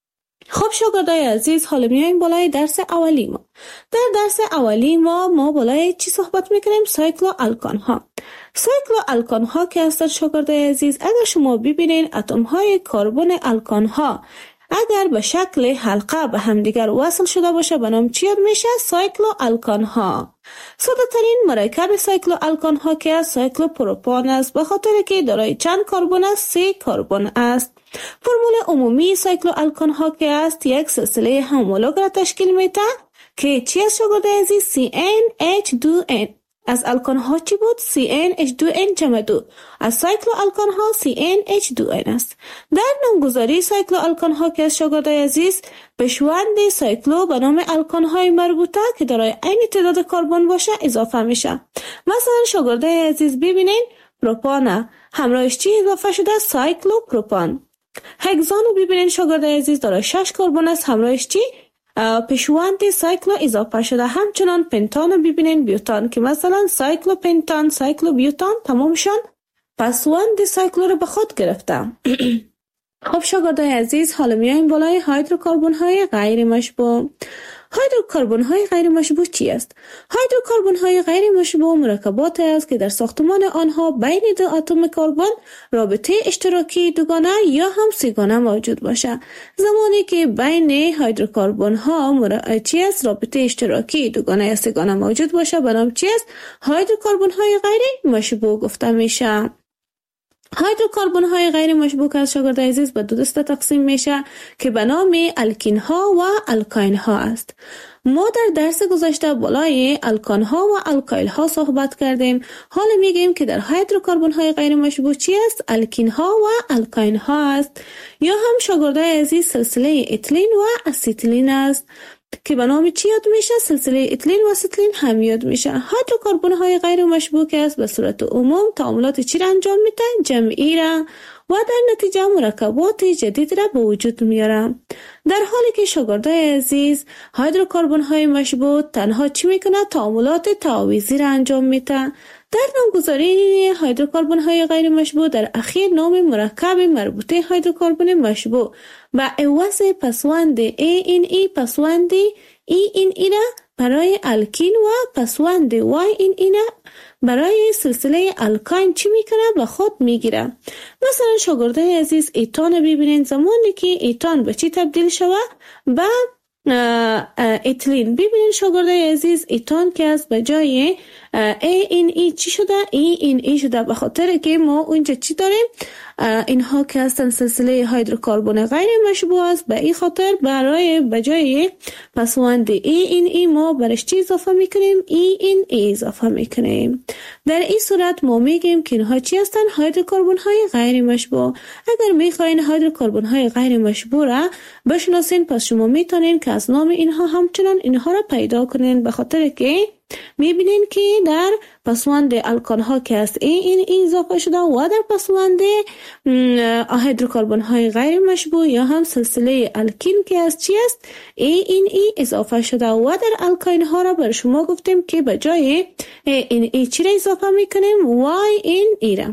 خب شاگردای عزیز حالا میایم بالای درس اولی ما. در درس اولی ما ما بالای چی صحبت میکنیم؟ سایکلو الکان ها. سایکلو الکان ها که هستند شاگردای عزیز، اگر شما ببینین اتم های کربن الکان ها اگر به شکل حلقه به همدیگر وصل شده باشه به نام چی یاد میشه؟ سایکلو الکان ها. ساده ترین مرکب سایکلو الکان ها که از سایکلو پروپان است به خاطر که دارای چند کربن است؟ سه کربن است. فرمول عمومی سایکلو الکان ها که است یک سلسله همولوگ را تشکیل میده که چی است شاگردای عزیز؟ سی ان اچ دو ان. از الکان ها چی بود؟ سی ان اچ دو ان جمع دو. از سایکلو الکان ها سی ان اچ دو ان است. در نامگذاری سایکلو الکان ها که از شاگردای عزیز پیشوند سایکلو به نام الکان های مربوطه که دارای عین تعداد کربن باشه اضافه میشه. مثلا شاگردای عزیز ببینین پروپان همراهش چی اضافه شده؟ سایکلو پروپان. هگزان رو ببینین شاگردای عزیز دارای شش کربن است، همراهش چی؟ پیشوند سایکلو اضافه شده. همچنان پنتان رو ببینین بیوتان که مثلا سایکلو پنتان، سایکلو بیوتان تمامشان پسوند سایکلو رو به خود گرفتم. خب شاگردای عزیز، حالا میایم بالای هیدروکربن های غیر مشبوع. هیدروکربن های غیر مشبوع چی است؟ هیدروکربن های غیر مشبوع مرکبات است که در ساختمان آنها بین دو اتم کربن رابطه اشتراکی دوگانه یا هم سه‌گانه موجود باشد. زمانی که بین هیدروکربن ها مر... چی است؟ رابطه اشتراکی دوگانه یا سه‌گانه موجود باشه، به نام چی است؟ هیدروکربن های غیر مشبوع گفته میشه. هیدروکربن های غیر مشبوع از شاگردای عزیز به دو دسته تقسیم میشه که به نام الکین ها و الکاین ها است. ما در درس گذشته بالای الکان ها و الکایل ها صحبت کردیم. حالا میگیم که در هیدروکربن های غیر مشبوع چی است؟ الکین ها و الکاین ها است. یا هم شاگردای عزیز سلسله اتیلین و اسیتیلین است که به نام چی یاد میشه؟ سلسله اتیلین و اسیتیلین هم یاد میشه. هیدروکربن های غیر مشبوع است به صورت عموم تعاملات چی را انجام میده؟ جمعی را، و در نتیجه مرکبات جدید را به وجود میاره. در حالی که شاگردای عزیز هیدروکربن های مشبوع تنها چی میکنه؟ تعاملات تعاویزی را انجام میده. در نامگذاری هیدروکربن های غیر مشبوع در اخیر نام مرکب مربوطه هیدروکربن مشبوع با عوض پسوند ای این ای پسوند ای این ای را برای الکین و پسوند وای این ای را برای سلسله الکاین چی میکنه؟ به خود میگیره. مثلا شاگردای عزیز ایتان ببینید، زمانی که ایتان به چی تبدیل شوه؟ به اتیلین. ببینید شاگردای عزیز ایتان که از به جای ای این ای چی شده؟ ای این ای شده، به خاطر که ما اونجا چی داریم؟ اینها که هستن سلسله هیدروکربن غیر مشبوع است. به این خاطر برای به جای پسوند ای این ای ما برش چی اضافه میکنیم؟ ای این ای اضافه میکنیم. در این صورت ما میگیم که اینها چی هستن؟ هیدروکربن های غیر مشبوع. اگر میخواین هیدروکربن های غیر مشبوع را بشناسین، پس شما میتونین که از نام اینها همچنان اینها را پیدا کنین، به خاطر که میبینین که در پسوند الکان ها که است ای این ای اضافه شده و در پسوند هیدروکربن های غیر مشبوع یا هم سلسله الکین که است چی است؟ ای این ای اضافه شده و در الکاین ها را بر شما گفتیم که به جای ای این ای چی را اضافه میکنیم؟ وای این ای را.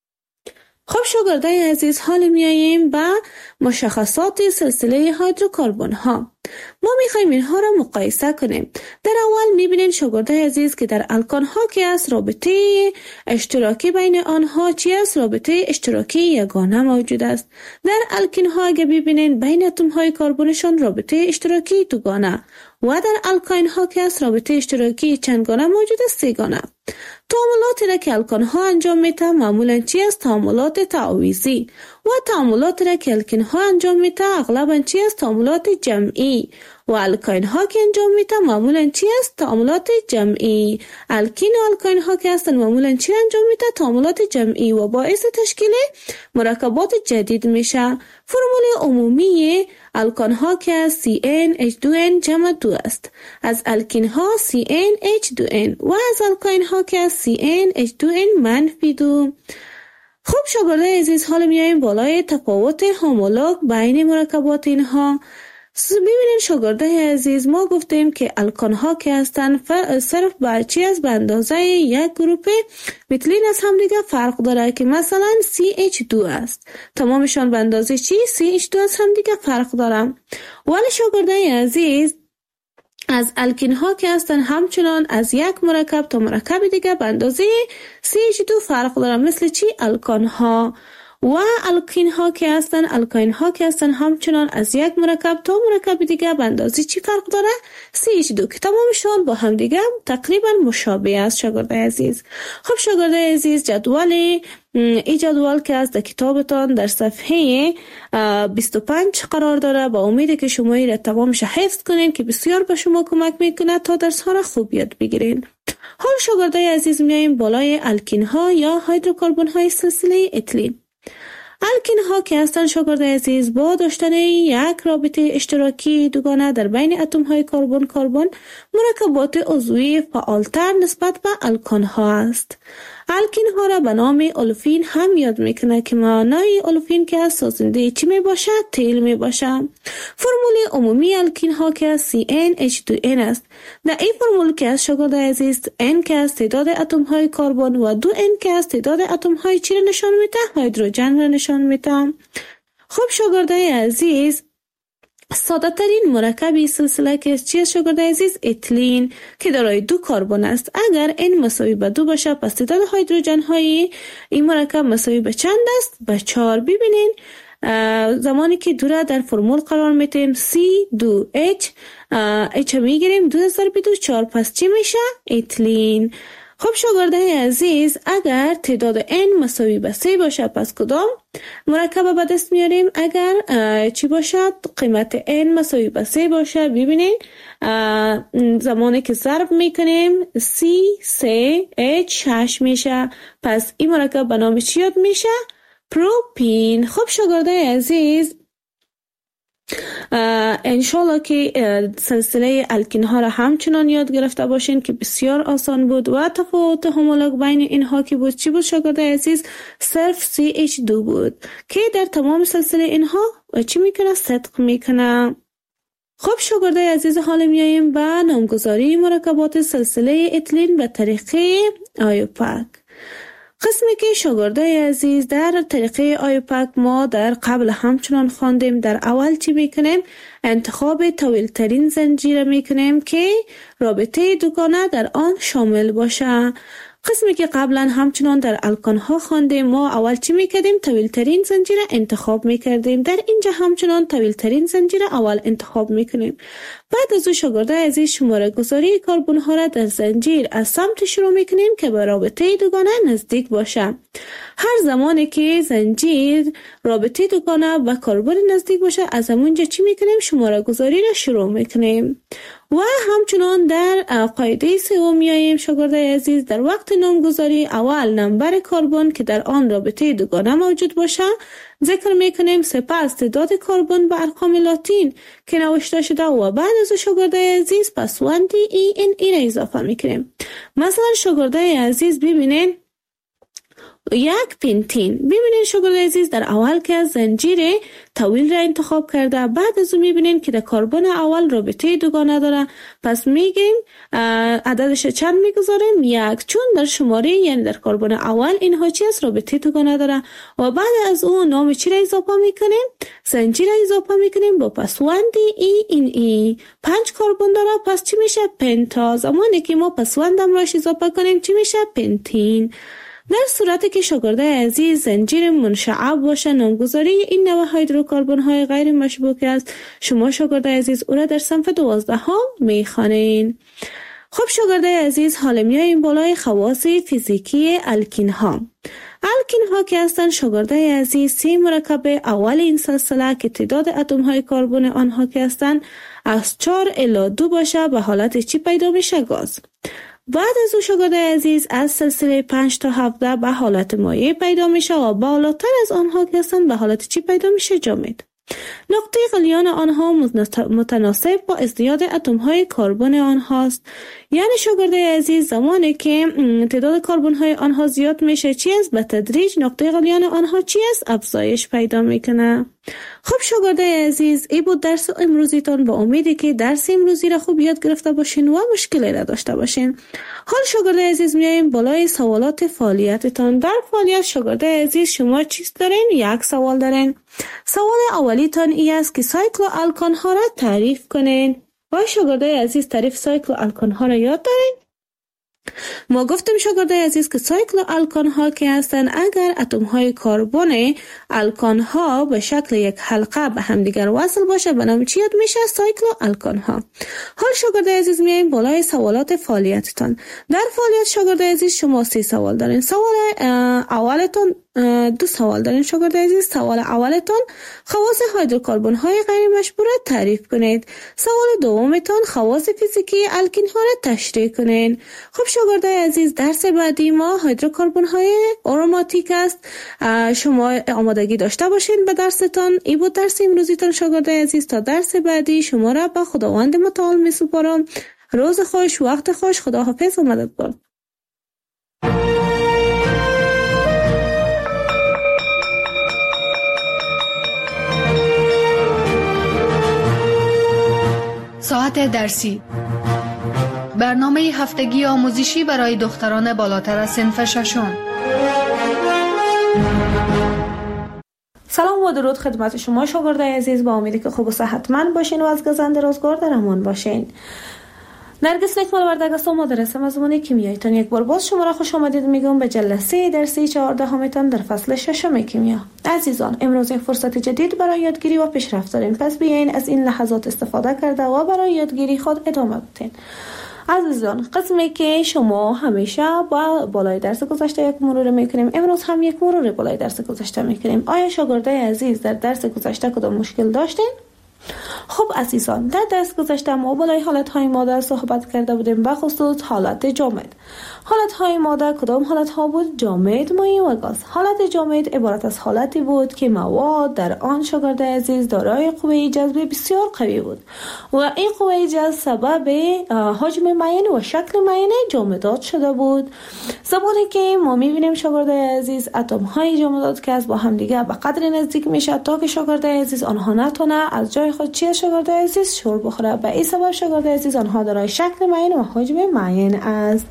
خب شاگردای عزیز، حال میاییم به مشخصات سلسله هیدروکربن ها. ما میخوایم اینها را مقایسه کنیم. در اول میبینین شاگردای عزیز که در الکان ها که است رابطه اشتراکی بین آنها چی است؟ رابطه اشتراکی یگانه موجود است. در الکین ها اگه ببینین بین اتم های کربنشان رابطه اشتراکی دوگانه و در الکاین ها که است رابطه اشتراکی چندگانه موجود است؟ سه‌گانه. تعاملاتی را که الکان ها انجام میده معمولا چی است؟ تعاملات تعاویزی. و تعاملات را که الکین ها انجام میده اغلبا چی است؟ تعاملات جمعی. و الکاین ها که انجام میده معمولا چی است؟ تعاملات جمعی. الکین و الکاین ها که هستن معمولا چی انجام میده؟ تعاملات جمعی و باعث تشکیل مرکبات جدید میشه. فرمول عمومی الکان ها که سی ان اچ دو ان جمع دو است. از الکین ها سی ان اچ دو ان و از الکاین ها که سی ان اچ دو ان منفی دو. خب شاگردای عزیز، حالا میایم بالای تفاوت هومولوگ بین مرکبات اینها. ببینید شاگردای عزیز، ما گفتیم که الکان ها که هستن صرف بر چی از به اندازه یک گروپ متیلین از هم دیگه فرق داره که مثلا سی اچ دو است. تمامشان به اندازه چی؟ سی اچ دو از هم دیگه فرق داره. ولی شاگردای عزیز، از الکین ها که هستن همچنان از یک مرکب تا مرکب دیگه به اندازه سی اچ دو فرق داره. مثل چی؟ الکان ها. و الکین ها که هستن الکاین ها که هستن همچنان از یک مرکب تا مرکب دیگه به اندازه چی فرق داره؟ سی اچ دو که تمامشان با هم دیگه تقریبا مشابه است. شاگردای عزیز، خب شاگردای عزیز، جدول این جدول که از در کتابتان در صفحه بیست و پنج قرار داره. با امید که شما این را تمامش حفظ کنین که بسیار به شما کمک میکنه تا درس ها را خوب یاد بگیرین. حال شاگردای عزیز میاییم بالای الکین ها یا هیدروکربن های سلسله اتیلین. الکین ها که هستن شاگردای عزیز با داشتن یک رابطه اشتراکی دوگانه در بین اتم های کربن کربن مرکبات عضوی فعالتر نسبت به الکان ها است. الکین ها را به نام اولفین هم یاد میکنه که معنای اولفین که از سازنده چی می باشه؟ تیل می باشه. فرمول عمومی الکین ها که از سی ان اچ دو ان است. در این فرمول که از شاگردای عزیز N که از تعداد اتم های کربن و دو N که از تعداد اتم های چی را نشان میده؟ هیدروژن را نشان میده. خب شاگردای عزیز، ساده ترین مرکب سلسله که چیه شاگردای عزیز؟ اتیلین که دارای دو کربن است. اگر n مساوی به دو باشه پس تعداد هیدروژن های این مرکب مساوی به چند است؟ به چهار. ببینین زمانی که دو را در فرمول قرار میتیم سی دو اچ اچ میگیریم دو ضرب دو چهار، پس چی میشه؟ اتیلین. خب شاگردای عزیز، اگر تعداد n مساوی به سه باشه پس کدام مرکب به دست میاریم؟ اگر چی باشد؟ قیمت n مساوی به سه باشه. ببینین زمانی که ضرب میکنیم سی سه اچ هشت میشه، پس این مرکب به نام چی یاد میشه؟ پروپین. خب شاگردای عزیز، انشالله که سلسله الکین ها را همچنان یاد گرفته باشین که بسیار آسان بود و تفاوت همولوگ بین اینها که بود چی بود شاگردای عزیز؟ صرف سی اچ دو بود که در تمام سلسله اینها چی میکنه؟ صدق میکنه. خب شاگردای عزیز، حالا میاییم به نامگذاری مرکبات سلسله اتیلین به طریقه آیوپاک. قسمی که شاگردای عزیز در طریقه آیوپاک ما در قبل همچنان خواندیم. در اول چی میکنیم؟ انتخاب طویل ترین زنجیر میکنیم که رابطه دوگانه در آن شامل باشه. قسمی که قبلا همچنان در الکان ها خواندیم، ما اول چی میکردیم؟ طویل ترین زنجیر انتخاب میکردیم. در اینجا همچنان طویل ترین زنجیر اول انتخاب میکنیم. بعد از او شاگردای عزیز شماره گذاری کربن ها را در زنجیر از سمت شروع میکنیم که به رابطه دوگانه نزدیک باشه. هر زمانی که زنجیر رابطه دوگانه و کربن نزدیک باشه از همونجا چی میکنیم؟ شماره گذاری را شروع میکنیم. و همچنان در قاعده سوم میاییم شاگردای عزیز، در وقت نامگذاری اول نمبر کربن که در آن رابطه دوگانه موجود باشه ذکر میکنیم، سپس تعداد کربن به ارقام لاتین که نوشته شده و بعد از شاگردای عزیز پسوند ای ان ای را اضافه میکنیم. مثلا شاگردای عزیز ببینین یک پنتین. ببینین شاگردای عزیز، در اول که از زنجیر طویل را انتخاب کرده، بعد از اون میبینین که در کربن اول رابطه دوگانه داره، پس میگیم عددش چند میگذاریم؟ یک، چون در شماره یعنی در کربن اول اینها چی است؟ رابطه دوگانه داره. و بعد از اون نام چی را اضافه میکنیم؟ زنجیر را اضافه میکنیم با پسوند ای این ای. پنج کربن داره، پس چی میشه؟ پنتا. زمانی که ما پسوندم راش اضافه کنیم چی میشه؟ پنتین. در صورتی که شاگردای عزیز زنجیر منشعب باشه، نامگذاری این نوع هیدروکربن های غیر مشبوک است. شما شاگردای عزیز او را در صنف دوازده ها میخوانین. خب شاگردای عزیز، حالا میاییم بالای خواص فیزیکی الکین ها. الکین ها که هستند شاگردای عزیز سه مرکب اول این سلسله که تعداد اتم های کربن آنها که هستند از چهار الی دو باشه به حالت چی پیدا میشه؟ گاز. بعد از او شاگردای عزیز از سلسله پنج تا هفده به حالت مایع پیدا میشه و بالاتر از آنها که هستند به حالت چی پیدا میشه؟ جامد. نقطه غلیان آنها متناسب با ازدیاد اتم های کربن آنهاست. یعنی شاگردای عزیز زمانی که تعداد کربن های آنها زیاد میشه چی است؟ به تدریج نقطه غلیان آنها چی است؟ افزایش پیدا میکنه. خب شاگردای عزیز، این بود درس امروزیتان. با امیدی که درس امروزی را خوب یاد گرفته باشین و مشکلی را داشته باشین. حال شاگردای عزیز میایم بالای سوالات فعالیتتان. در فعالیت شاگردای عزیز شما چیز دارین؟ یک سوال دارین. سوال اولیتان ای است که سایکل الکان ها را تعریف کنین. و شاگردای عزیز تعریف سایکل الکان ها را یاد دارین؟ ما گفتیم شاگردای عزیز که سایکل الکان ها که هستن اگر اتم های کربن الکان ها به شکل یک حلقه به همدیگر وصل باشه به نام چی یاد میشه؟ سایکل الکان ها. حال شاگردای عزیز میایم بالای سوالات فعالیتتان. در فعالیت شاگردای عزیز شما سه سوال دارین. سوال اولتون دو سوال دارین شاگردای عزیز. سوال اولتون خواص هیدروکربن های غیر مشبوع را تعریف کنید. سوال دومتون خواص فیزیکی الکین ها را تشریح کنید. خب شاگردای عزیز، درس بعدی ما هیدروکربن های آروماتیک است. شما آمادگی داشته باشین به درستان. این بود درس امروزیتان شاگردای عزیز. تا درس بعدی شما را به خداوند متعال می سپارم. روز خوش، وقت خوش، خداحافظ و مددگار. ساعت درسی، برنامه هفتگی آموزشی برای دختران بالاتر از صنف ششم. سلام و درود خدمت شما شاگردای عزیز، با امیدی که خوب و صحتمند باشین و از گزند روزگار در امان باشین. نرگس نکمال وردگ هستم، مدرسه مضمون کیمیایتان. یک بار باز شما را خوش آمدید میگم به جلسه درسی چهاردهمتان در فصل ششم کیمیا. عزیزان، امروز یک فرصت جدید برای یادگیری و پیشرفت داریم، پس بیاین از این لحظات استفاده کرده و برای یادگیری خود ادامه بدین. عزیزان، قسمی که شما همیشه با بالای درس گذشته یک مرور میکنیم، امروز هم یک مرور بالای درس گذشته میکنیم. آیا شاگردای عزیز در درس گذشته کدام مشکل داشتین؟ خب عزیزان، در درس گذشته ما بالای حالت‌های ماده صحبت کرده بودیم، به خصوص حالت جامد. حالت‌های ماده کدام حالت‌ها بود؟ جامد، مایع و گاز. حالت جامد عبارت از حالتی بود که مواد در آن شاگرد عزیز دارای قوه جذب بسیار قوی بود و این قوه جذب سبب حجم معین و شکل معین جامدات شده بود. زمانی که ما می‌بینیم شاگرد عزیز اتم‌های جامدات که از با هم دیگه به قدر نزدیک میشه تا که شاگرد عزیز آنها نتونه از جای خود چی شاگرد عزیز شور بخوره. به این سبب شاگرد عزیز آنها دارای شکل معین و حجم معین است.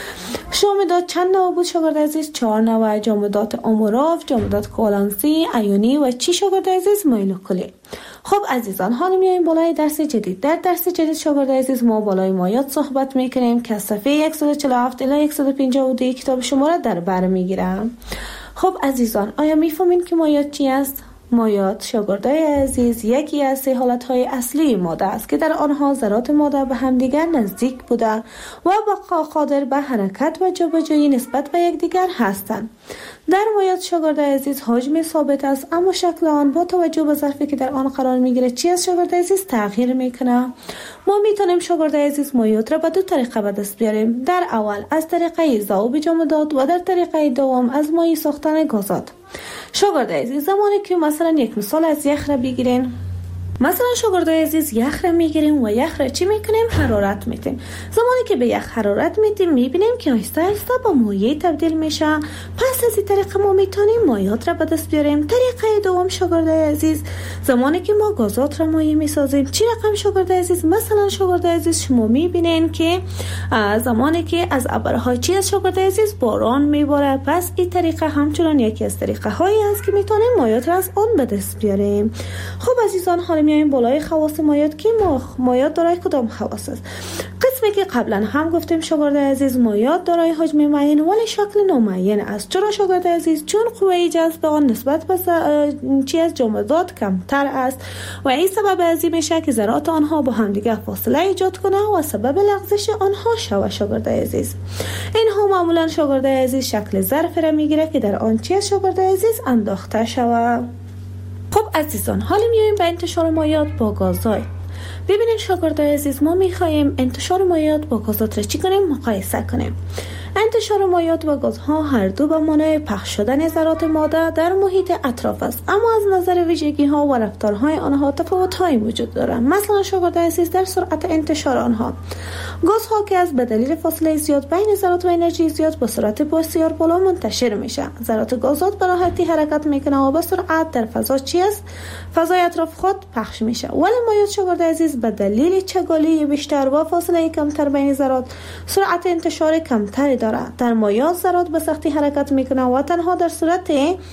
جامدات چند نوع بود شاگرد عزیز؟ چهار نوع: جامدات اموراف، جامدات کوالنسی، ایونی و چی شاگرد عزیز؟ مولکولی. خب عزیزان، حالا میایم بالای درس جدید. در درس جدید شاگرد عزیز ما بالای مایات صحبت میکنیم که صفحه صد و چهل و هفت الی صد و پنجاه و دو کتاب شما را در بر میگیرم. خب عزیزان، آیا میفهمین که مایات چی است؟ مایات شاگردای عزیز یکی از سه حالتهای اصلی ماده است که در آنها ذرات ماده به همدیگر نزدیک بوده و با قادر به حرکت و جابجایی نسبت به یکدیگر هستند. در مایات شاگرد عزیز حجم ثابت است، اما شکل آن با توجه به ظرفی که در آن قرار میگیره چی از شاگرد عزیز تغییر میکنه. ما میتونیم شاگرد عزیز مایات را به دو طریقه به دست بیاریم. در اول از طریقه ذوب جامدات و در طریقه دوم از مایع ساختن گازات. شاگرد عزیز، زمانی که مثلا یک مثال از یخ را بگیرین، مثلا شاگرد عزیز یخ را میگیریم و یخ را چی میکنیم؟ حرارت میدیم. زمانی که به یخ حرارت میدیم میبینیم که آهسته آهسته با مایع تبدیل میشه. پس از این طریقه ما میتونیم مایعات را به دست بیاریم. طریقه دوم شاگرد عزیز، زمانی که ما گازات را مایع میسازیم، چی رقم شاگرد عزیز؟ مثلا شاگرد عزیز شما میبینین که زمانی که از ابرهای چی از شاگرد عزیز باران میباره. پس این طریقه همچنان یکی از طریقه هایی است که میتونیم مایعات را از آن به دست بیاریم. خب عزیزان، حالا میایم بالای خواص مایعات که مایعات دارای کدام خواص است؟ قسمی که قبلا هم گفتیم شاگرد عزیز مایعات دارای حجم معین ولی شکل نامعین است. چرا شاگرد عزیز؟ چون قوه جذب آن نسبت به چی از جامدات کمتر است و این سبب از این میشه که ذرات آنها با هم دیگه فاصله ایجاد کنه و سبب لغزش آنها شود. شاگرد عزیز اینها معمولا شاگرد عزیز شکل ظرف را میگیره که در آن چی از شاگرد عزیز انداخته شود. خب عزیزان، حالا میایم به انتشار مایعات با گازهای. ببینید شاگرد عزیز، ما میخوایم انتشار مایعات با گازات را چی کنیم؟ مقایسه کنیم. انتشار مایعات و گازها هر دو به معنای پخش شدن ذرات ماده در محیط اطراف است، اما از نظر ویژگی ها و رفتارهای آنها تفاوت های وجود دارد. مثلا شاگرد عزیز در سرعت انتشار آنها، گازها که از به دلیل فاصله زیاد بین ذرات و انرژی زیاد با سرعت بسیار بالا منتشر میشه. ذرات گازات به راحتی حرکت میکنه و به سرعت در فضا چی است؟ فضای اطراف خود پخش میشه. ولی مایعات شاگرد عزیز به دلیل چگالی بیشتر و فاصله کمتر بین ذرات سرعت انتشار کمتری داره. در مایعات ذرات به سختی حرکت میکنه و تنها در صورت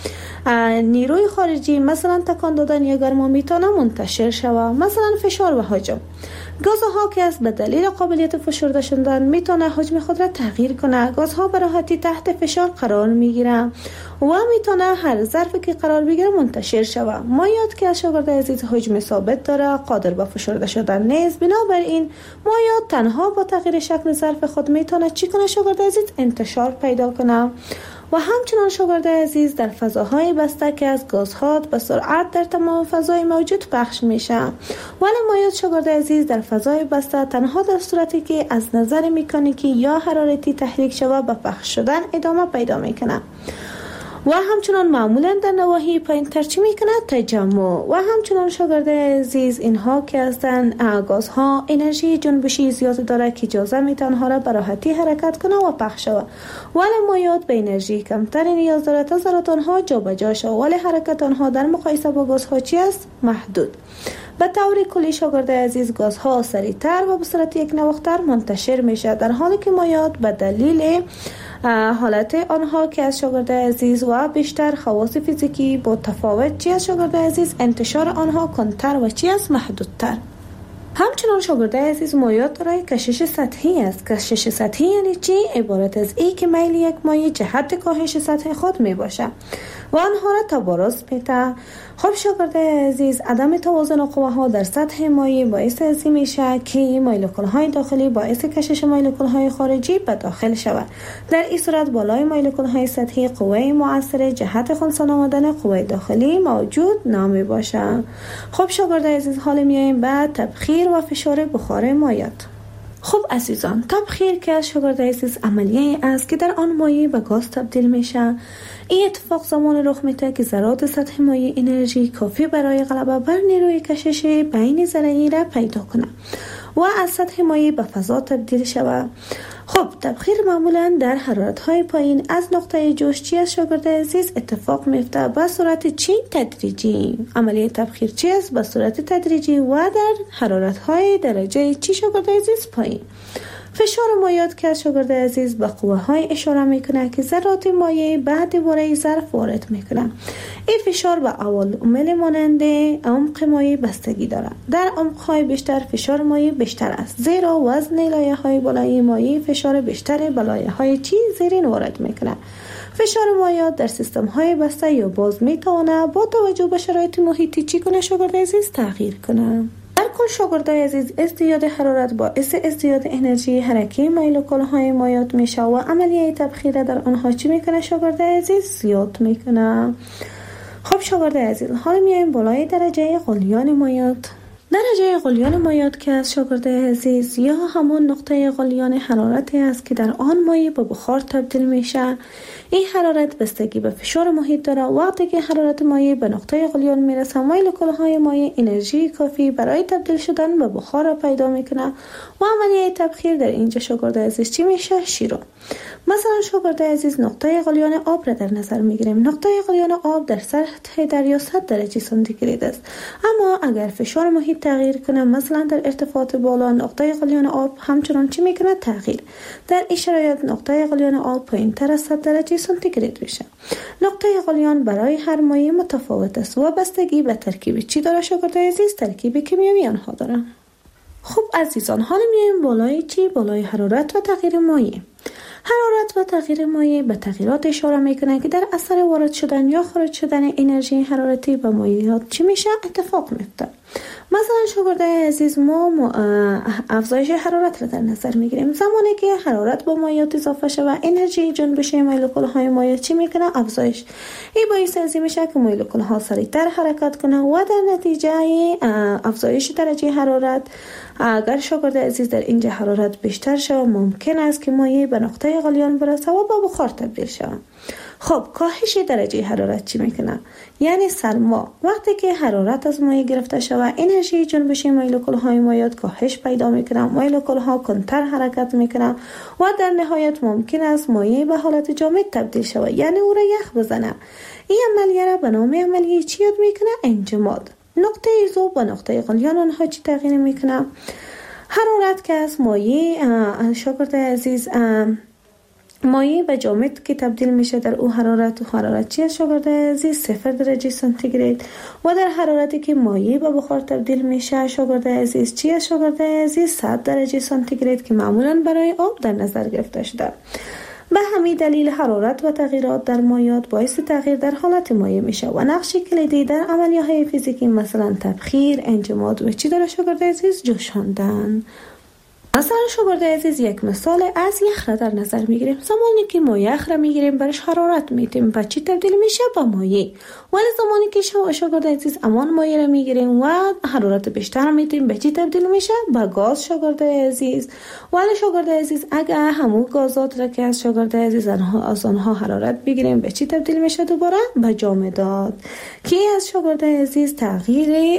نیروی خارجی مثلا تکان دادن یا گرما میتونه منتشر شود، مثلا فشار و حجم. گازها که از به دلیل قابلیت فشرده شدن میتونه حجم خود را تغییر کنه. گازها به راحتی تحت فشار قرار میگیرن و میتونه هر ظرفی که قرار بگیره منتشر شود. مایعات که از شاگرد عزیز حجم ثابت داره، قادر به فشرده شدن نیست، بنابراین مایعات تنها با تغییر شکل ظرف خود میتونه چی کنه؟ شاگرد عزیز انتشار پیدا کنه. و همچنان شاگرد عزیز در فضاهای بسته که از گازها به سرعت در تمام فضای موجود پخش میشه. ولی مایعات شاگرد عزیز در فضای بسته تنها در صورتی که از نظر مکانیکی یا حرارتی تحریک شود به پخش شدن ادامه پیدا میکنه. و همچنان معمولا در نواحی پایین تر چی میکنه؟ تجمع. و همچنان شاگرد عزیز اینها که هستن گازها انرژی جنبشی زیاد داره که اجازه میتونه آنها را به راحتی حرکت کنه و پخش شود. ولی مایعات به انرژی کمتری نیاز داره تا ذرات آنها جابجا شود، ولی حرکت آنها در مقایسه با گازها چی است؟ محدود. به طور کلی شاگرد عزیز گازها سریعتر و به صورت یک نواختر منتشر میشه، در حالی که مایعات به دلیل حالت آنها که از شاگرد عزیز و بیشتر خواص فیزیکی با تفاوت چی از شاگرد عزیز انتشار آنها کندتر و چی از محدودتر. همچنان شاگرد عزیز مایات دارای کشش سطحی است. کشش سطحی یعنی چی؟ عبارت از ای که میل یک مایع جهت کاهش سطح خود می باشه و آنها را تبارز میده. خب شاگرد عزیز عدم توازن قوه ها در سطح مایع باعث ازی میشه که مولکول های داخلی باعث کشش مولکول های خارجی به داخل شود. در این صورت بالای مولکول های سطحی قوه مؤثر جهت خنثی آمدن قوه داخلی موجود نمی باشه. خب شاگرد عزیز حالا میایم به تبخیر و فشار بخار مایعات. خب عزیزان، تبخیر که از شاگرد عزیز عملیه است که در آن مایع به گاز تبدیل میشه. این اتفاق زمان رخ میده که ذرات سطح مایع انرژی کافی برای غلبه بر نیروی کشش بین ذره‌ای را پیدا کنه و از سطح مایع به فضا تبدیل شود. خب تبخیر معمولا در حرارت‌های پایین از نقطه جوش چی از شاگرد عزیز اتفاق میفته به صورت چی تدریجی. عملیه تبخیر چی است؟ به صورت تدریجی و در حرارت‌های درجه چی شاگرد عزیز پایین. فشار مایعات که از شاگرد عزیز به قوه های اشاره میکنه که ذرات مایع بعد دوباره ظرف وارد میکنه. این فشار به عوامل مانند عمق مایع بستگی داره. در عمق های بیشتر فشار مایع بیشتر است، زیرا وزن لایه های بالای مایع فشار بیشتر به لایه های چی زیرین وارد میکنه. فشار مایعات در سیستم های بسته یا باز میتونه با توجه به شرایط محیطی چی کنه شاگرد عزیز تغییر کنه. در کل شاگرد عزیز ازدیاد حرارت باعث ازدیاد انرژی حرکی مولکول های مایعات میشه و عملیه تبخیر در آنها چی میکنه شاگرد عزیز؟ زیاد میکنه. خب شاگرد عزیز حالا میایم بالای درجه غلیان مایعات. درجه غلیان مایعات که از شاگرد عزیز یا همون نقطه غلیان حرارتی است که در آن مایع به بخار تبدیل میشه. این حرارت بستگی به فشار محیط داره. وقتی که حرارت مایع به نقطه غلیان میرسه مولکول های مایع انرژی کافی برای تبدیل شدن به بخار را پیدا میکنه و عملیه تبخیر در اینجا شاگرد عزیز چی میشه؟ شیرو. مثلا شاگرد عزیز نقطه غلیان آب را در نظر میگیریم. نقطه غلیان آب در سطح دریا صد درجه سانتیگراد است، اما اگر فشار محیط تغییر کنه مثلا در ارتفاعات بالا نقطه غلیان آب همچنان چی میکنه؟ تغییر. در این شرایط نقطه غلیان آب پایینتر از صد درجه سانتیگراد میشه. نقطه غلیان برای هر مایع متفاوت است و بستگی به ترکیب چی داره شاگرد عزیز؟ ترکیب کیمیایی آنها داره. خب عزیزان حالا میایم بالای چی؟ بالای حرارت و تغییر مایع. حرارت و تغییر مایع به تغییرات اشاره میکنه که در اثر وارد شدن یا خارج شدن انرژی حرارتی به مایعات چی میشه؟ اتفاق میفته. مثلا شاگرد عزیز ما افزایش حرارت را در نظر میگیریم. زمانی که حرارت با مایعات اضافه شده و انرژی جنبش مولکول های مایع چی میکنه؟ افزایش. این باعث ازی میشه که مولکول ها سریعتر حرکت کنه و در نتیجه افزایش درجه حرارت اگر شاگرد عزیز در اینجا حرارت بیشتر شود ممکن است که مایع به نقطه غلیان برسه و به بخار تبدیل شود. خب کاهش درجه حرارت چی میکنه؟ یعنی سرما. وقتی که حرارت از مایع گرفته شود انرژی جنبش مولکول های مایعات کاهش پیدا میکنه، مولکول ها کندتر حرکت میکنه و در نهایت ممکن است مایع به حالت جامد تبدیل شود، یعنی او را یخ بزنه. این عملیه را به نام عملیه چی یاد میکنه؟ انجماد. نقطه ذوب و نقطه غلیان آنها چی تغییر میکنه؟ حرارت که از مایع شاگرد عزیز مایع به جامد که تبدیل میشه در او حرارت و حرارت چی از شاگرد عزیز؟ صفر درجه سانتیگراد. و در حرارتی که مایع به بخار تبدیل میشه شاگرد عزیز چی از شاگرد عزیز؟ صد درجه سانتیگراد که معمولا برای آب در نظر گرفته شده. به همین دلیل حرارت و تغییرات در مایعات باعث تغییر در حالت مایع میشه و نقش کلیدی در عملیه‌های فیزیکی مثلا تبخیر، انجماد و چی داره شاگرد عزیز؟ جوشاندن. مثلا شاگرد عزیز یک مثال از یخ را در نظر میگیریم. زمانی که ما یخ را میگیریم برش حرارت میدیم و چی تبدیل میشه؟ به مایع. ولی زمانی که شاگرد عزیز امان مایع را میگیریم و حرارت بیشتر میدیم به چی تبدیل میشه؟ به گاز شاگرد عزیز. ولی شاگرد عزیز اگر همون گازات را که از شاگرد عزیز از آنها حرارت بگیریم به چی تبدیل میشه؟ دوباره به جامدات که از شاگرد عزیز تغییر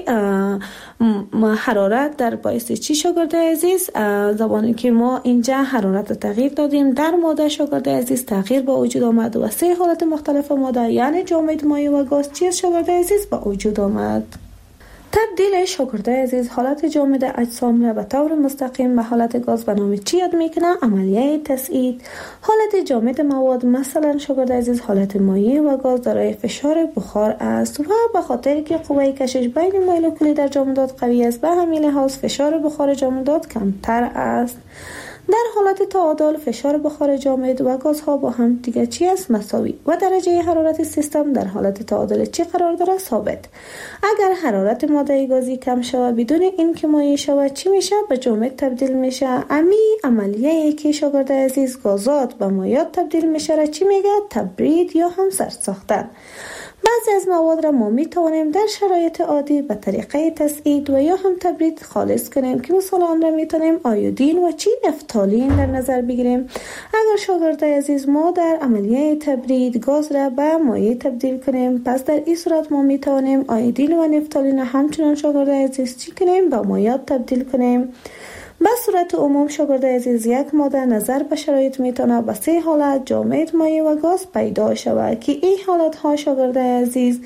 حرارت در باعث چی شاگرد عزیز؟ زمانی که ما اینجا حرارت تغییر دادیم در ماده شاگرد عزیز تغییر با وجود آمد و سه حالت مختلف ماده یعنی جامد، مایع و گاز چی شاگرد عزیز با وجود آمد. تبدیل شاگردای عزیز حالت جامد اجسام را به طور مستقیم به حالت گاز به نام چی یاد میکنه؟ عملیه تصعید. حالت جامد مواد مثلا شاگردای عزیز حالت مایع و گاز دارای فشار بخار است و به خاطر که قوه کشش بین مولکولی در جامدات قوی است به همین لحاظ فشار بخار جامدات کمتر است. در حالت تعادل فشار بخار جامد و گازها با هم دیگه چی است؟ مساوی و درجه حرارت سیستم در حالت تعادل چی قرار داره؟ ثابت. اگر حرارت ماده گازی کم شود بدون اینکه مایع شود چی میشه؟ به جامد تبدیل میشه. امی عملیه که شاگرد عزیز گازات به مایعات تبدیل میشه را چی میگه؟ تبرید یا هم سرد ساختن. بعضی از مواد را ما می توانیم در شرایط عادی به طریقه تصعید و یا هم تبرید خالص کنیم که مثال آن را می توانیم آیودین و چی نفتالین در نظر بگیریم. اگر شاگرد عزیز ما در عملیه تبرید گاز را به مایع تبدیل کنیم پس در این صورت ما می توانیم آیودین و نفتالین همچنان شاگرد عزیز چی کنیم؟ به مایعات تبدیل کنیم. به صورت عموم شاگرد عزیز یک ماده نظر به شرایط میتونه به سه حالت جامد، مایع و گاز پیدا شود که این حالت ها شاگرد عزیز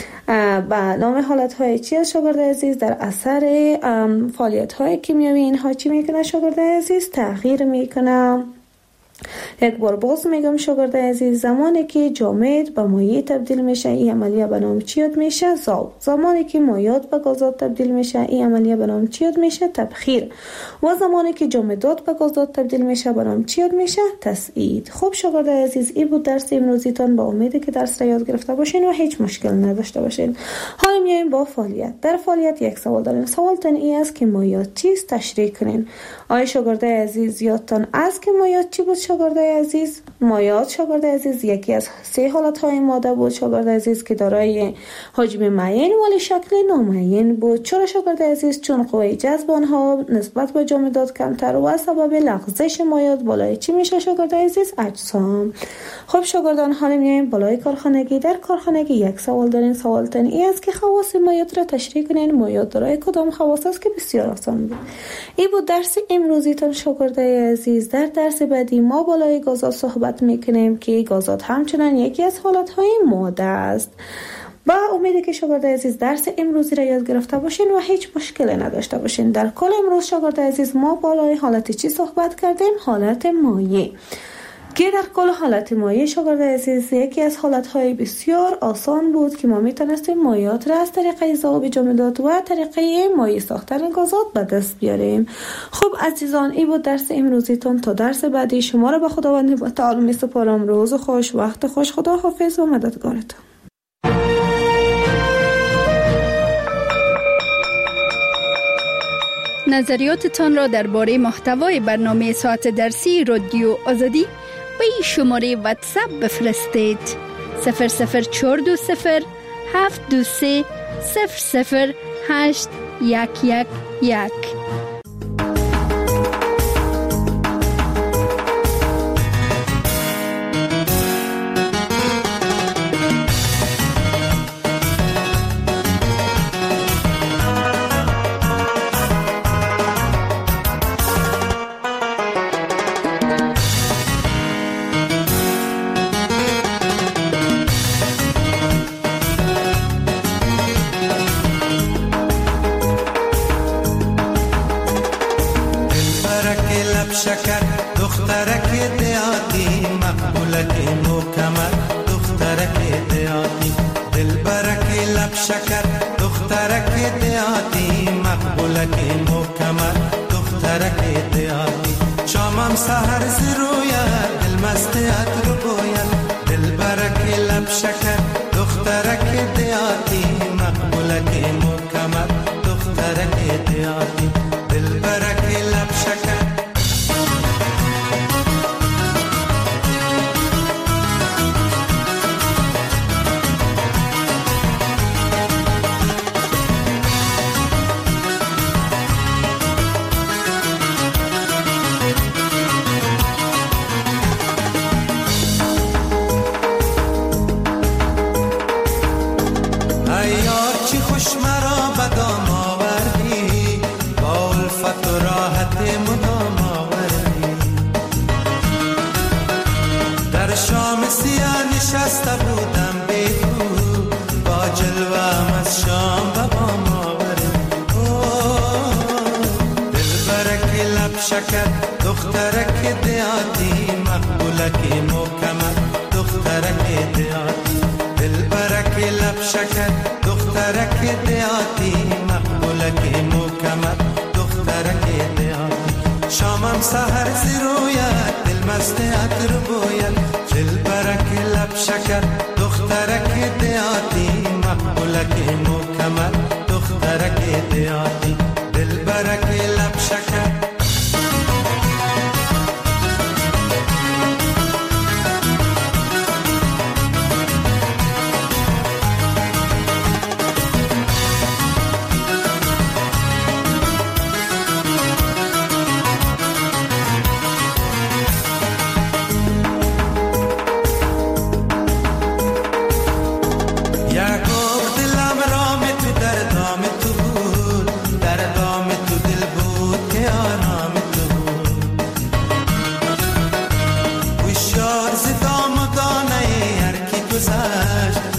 به نام حالت های چی است شاگرد عزیز؟ در اثر فعالیت های کیمیایی اینها چی میکنه شاگرد عزیز؟ تغییر میکنه. یک بار باز میگم شاگرد عزیز زمانی که جامد به مایع تبدیل میشه این عملیه به نام چی یاد میشه؟ ذوب. زمانی که مایعات به گازات تبدیل میشه این عملیه به نام چی یاد میشه؟ تبخیر. و زمانی که جامدات به گازات تبدیل میشه به نام چی یاد میشه؟ تصعید. خب شاگرد عزیز این بود درس امروزیتان. با امید که درس را یاد گرفته باشین و هیچ مشکل نداشته باشین. حالا میایم با فعالیت. در فعالیت یک سوال داریم. سوالتون این است که مایعات چیست؟ تشریح کنین. آیا شاگرد عزیز یادتان است که مایعات چی بود شاگرد عزیز؟ مایعات شاگرد عزیز یکی از سه حالت های ماده بود شاگرد عزیز که دارای حجم معین ولی شکل نامعین بود. چرا شاگرد عزیز؟ چون قوه جذب آنها نسبت به جامدات کمتر و سبب لغزش مایعات بالای چی میشه شاگرد عزیز؟ اجسام. خب شاگردان حالا میایم بالای کارخانگی. در کارخانگی یک سوال دارین. سوالتون این است که خواص مایعات را تشریح کنین. مایعات دارای کدام خواص است؟ که بسیار آسان بود. این بود درس امروزیتون شاگرد عزیز. در درس بعدی ما بالای گازات صحبت میکنیم که گازات همچنان یکی از حالتهای ماده است. با امیدی که شاگرد عزیز درس امروزی را یاد گرفته باشین و هیچ مشکلی نداشته باشین. در کل امروز شاگرد عزیز ما بالای حالت چی صحبت کردیم؟ حالت مایع. که در کل حالت مایع شاگرد عزیز یکی از حالتهای بسیار آسان بود که ما میتونستیم مایعات را از طریقه ذوب جامدات و طریقه مایع ساختن گازات به دست بیاریم. خب عزیزان این بود درس امروزیتون. تا درس بعدی شما را به خداوند تعالی میسپارم. روز خوش، وقت خوش. خدا حافظ و مددگارتون. نظریاتتان را درباره محتوای برنامه ساعت درسی رادیو آزادی به این شماره واتساپ بفرستید. صفر صفر چهار دو صفر هفت دو سه صفر صفر هشت یک یک یک. شکر دخترک دیاتی مقبولک مکمل دخترک دیاتی دلبرک لب شکر دخترک دیاتی مقبولک مکمل دخترک دیاتی شامم سحر زرویت دل مستیت رو گوید دلبرک لب شکر دخترک دیاتی مقبولک مکمل دخترک دیاتی دلبرک لب شکر نشسته بودم بی تو با جلوم از شام به بام آوردی دخترک دیاتی مقبولک مکمل دخترک دیاتی دلبرک لب شکر دخترک دیاتی مقبولک مکمل دخترک دیاتی شامم سحر زیرویت دل مست عطر بویت دلبرک لب شکر دخترک دیاتی مقبولک مکمل دخترک دیاتی دلبرک لب شکر گذشت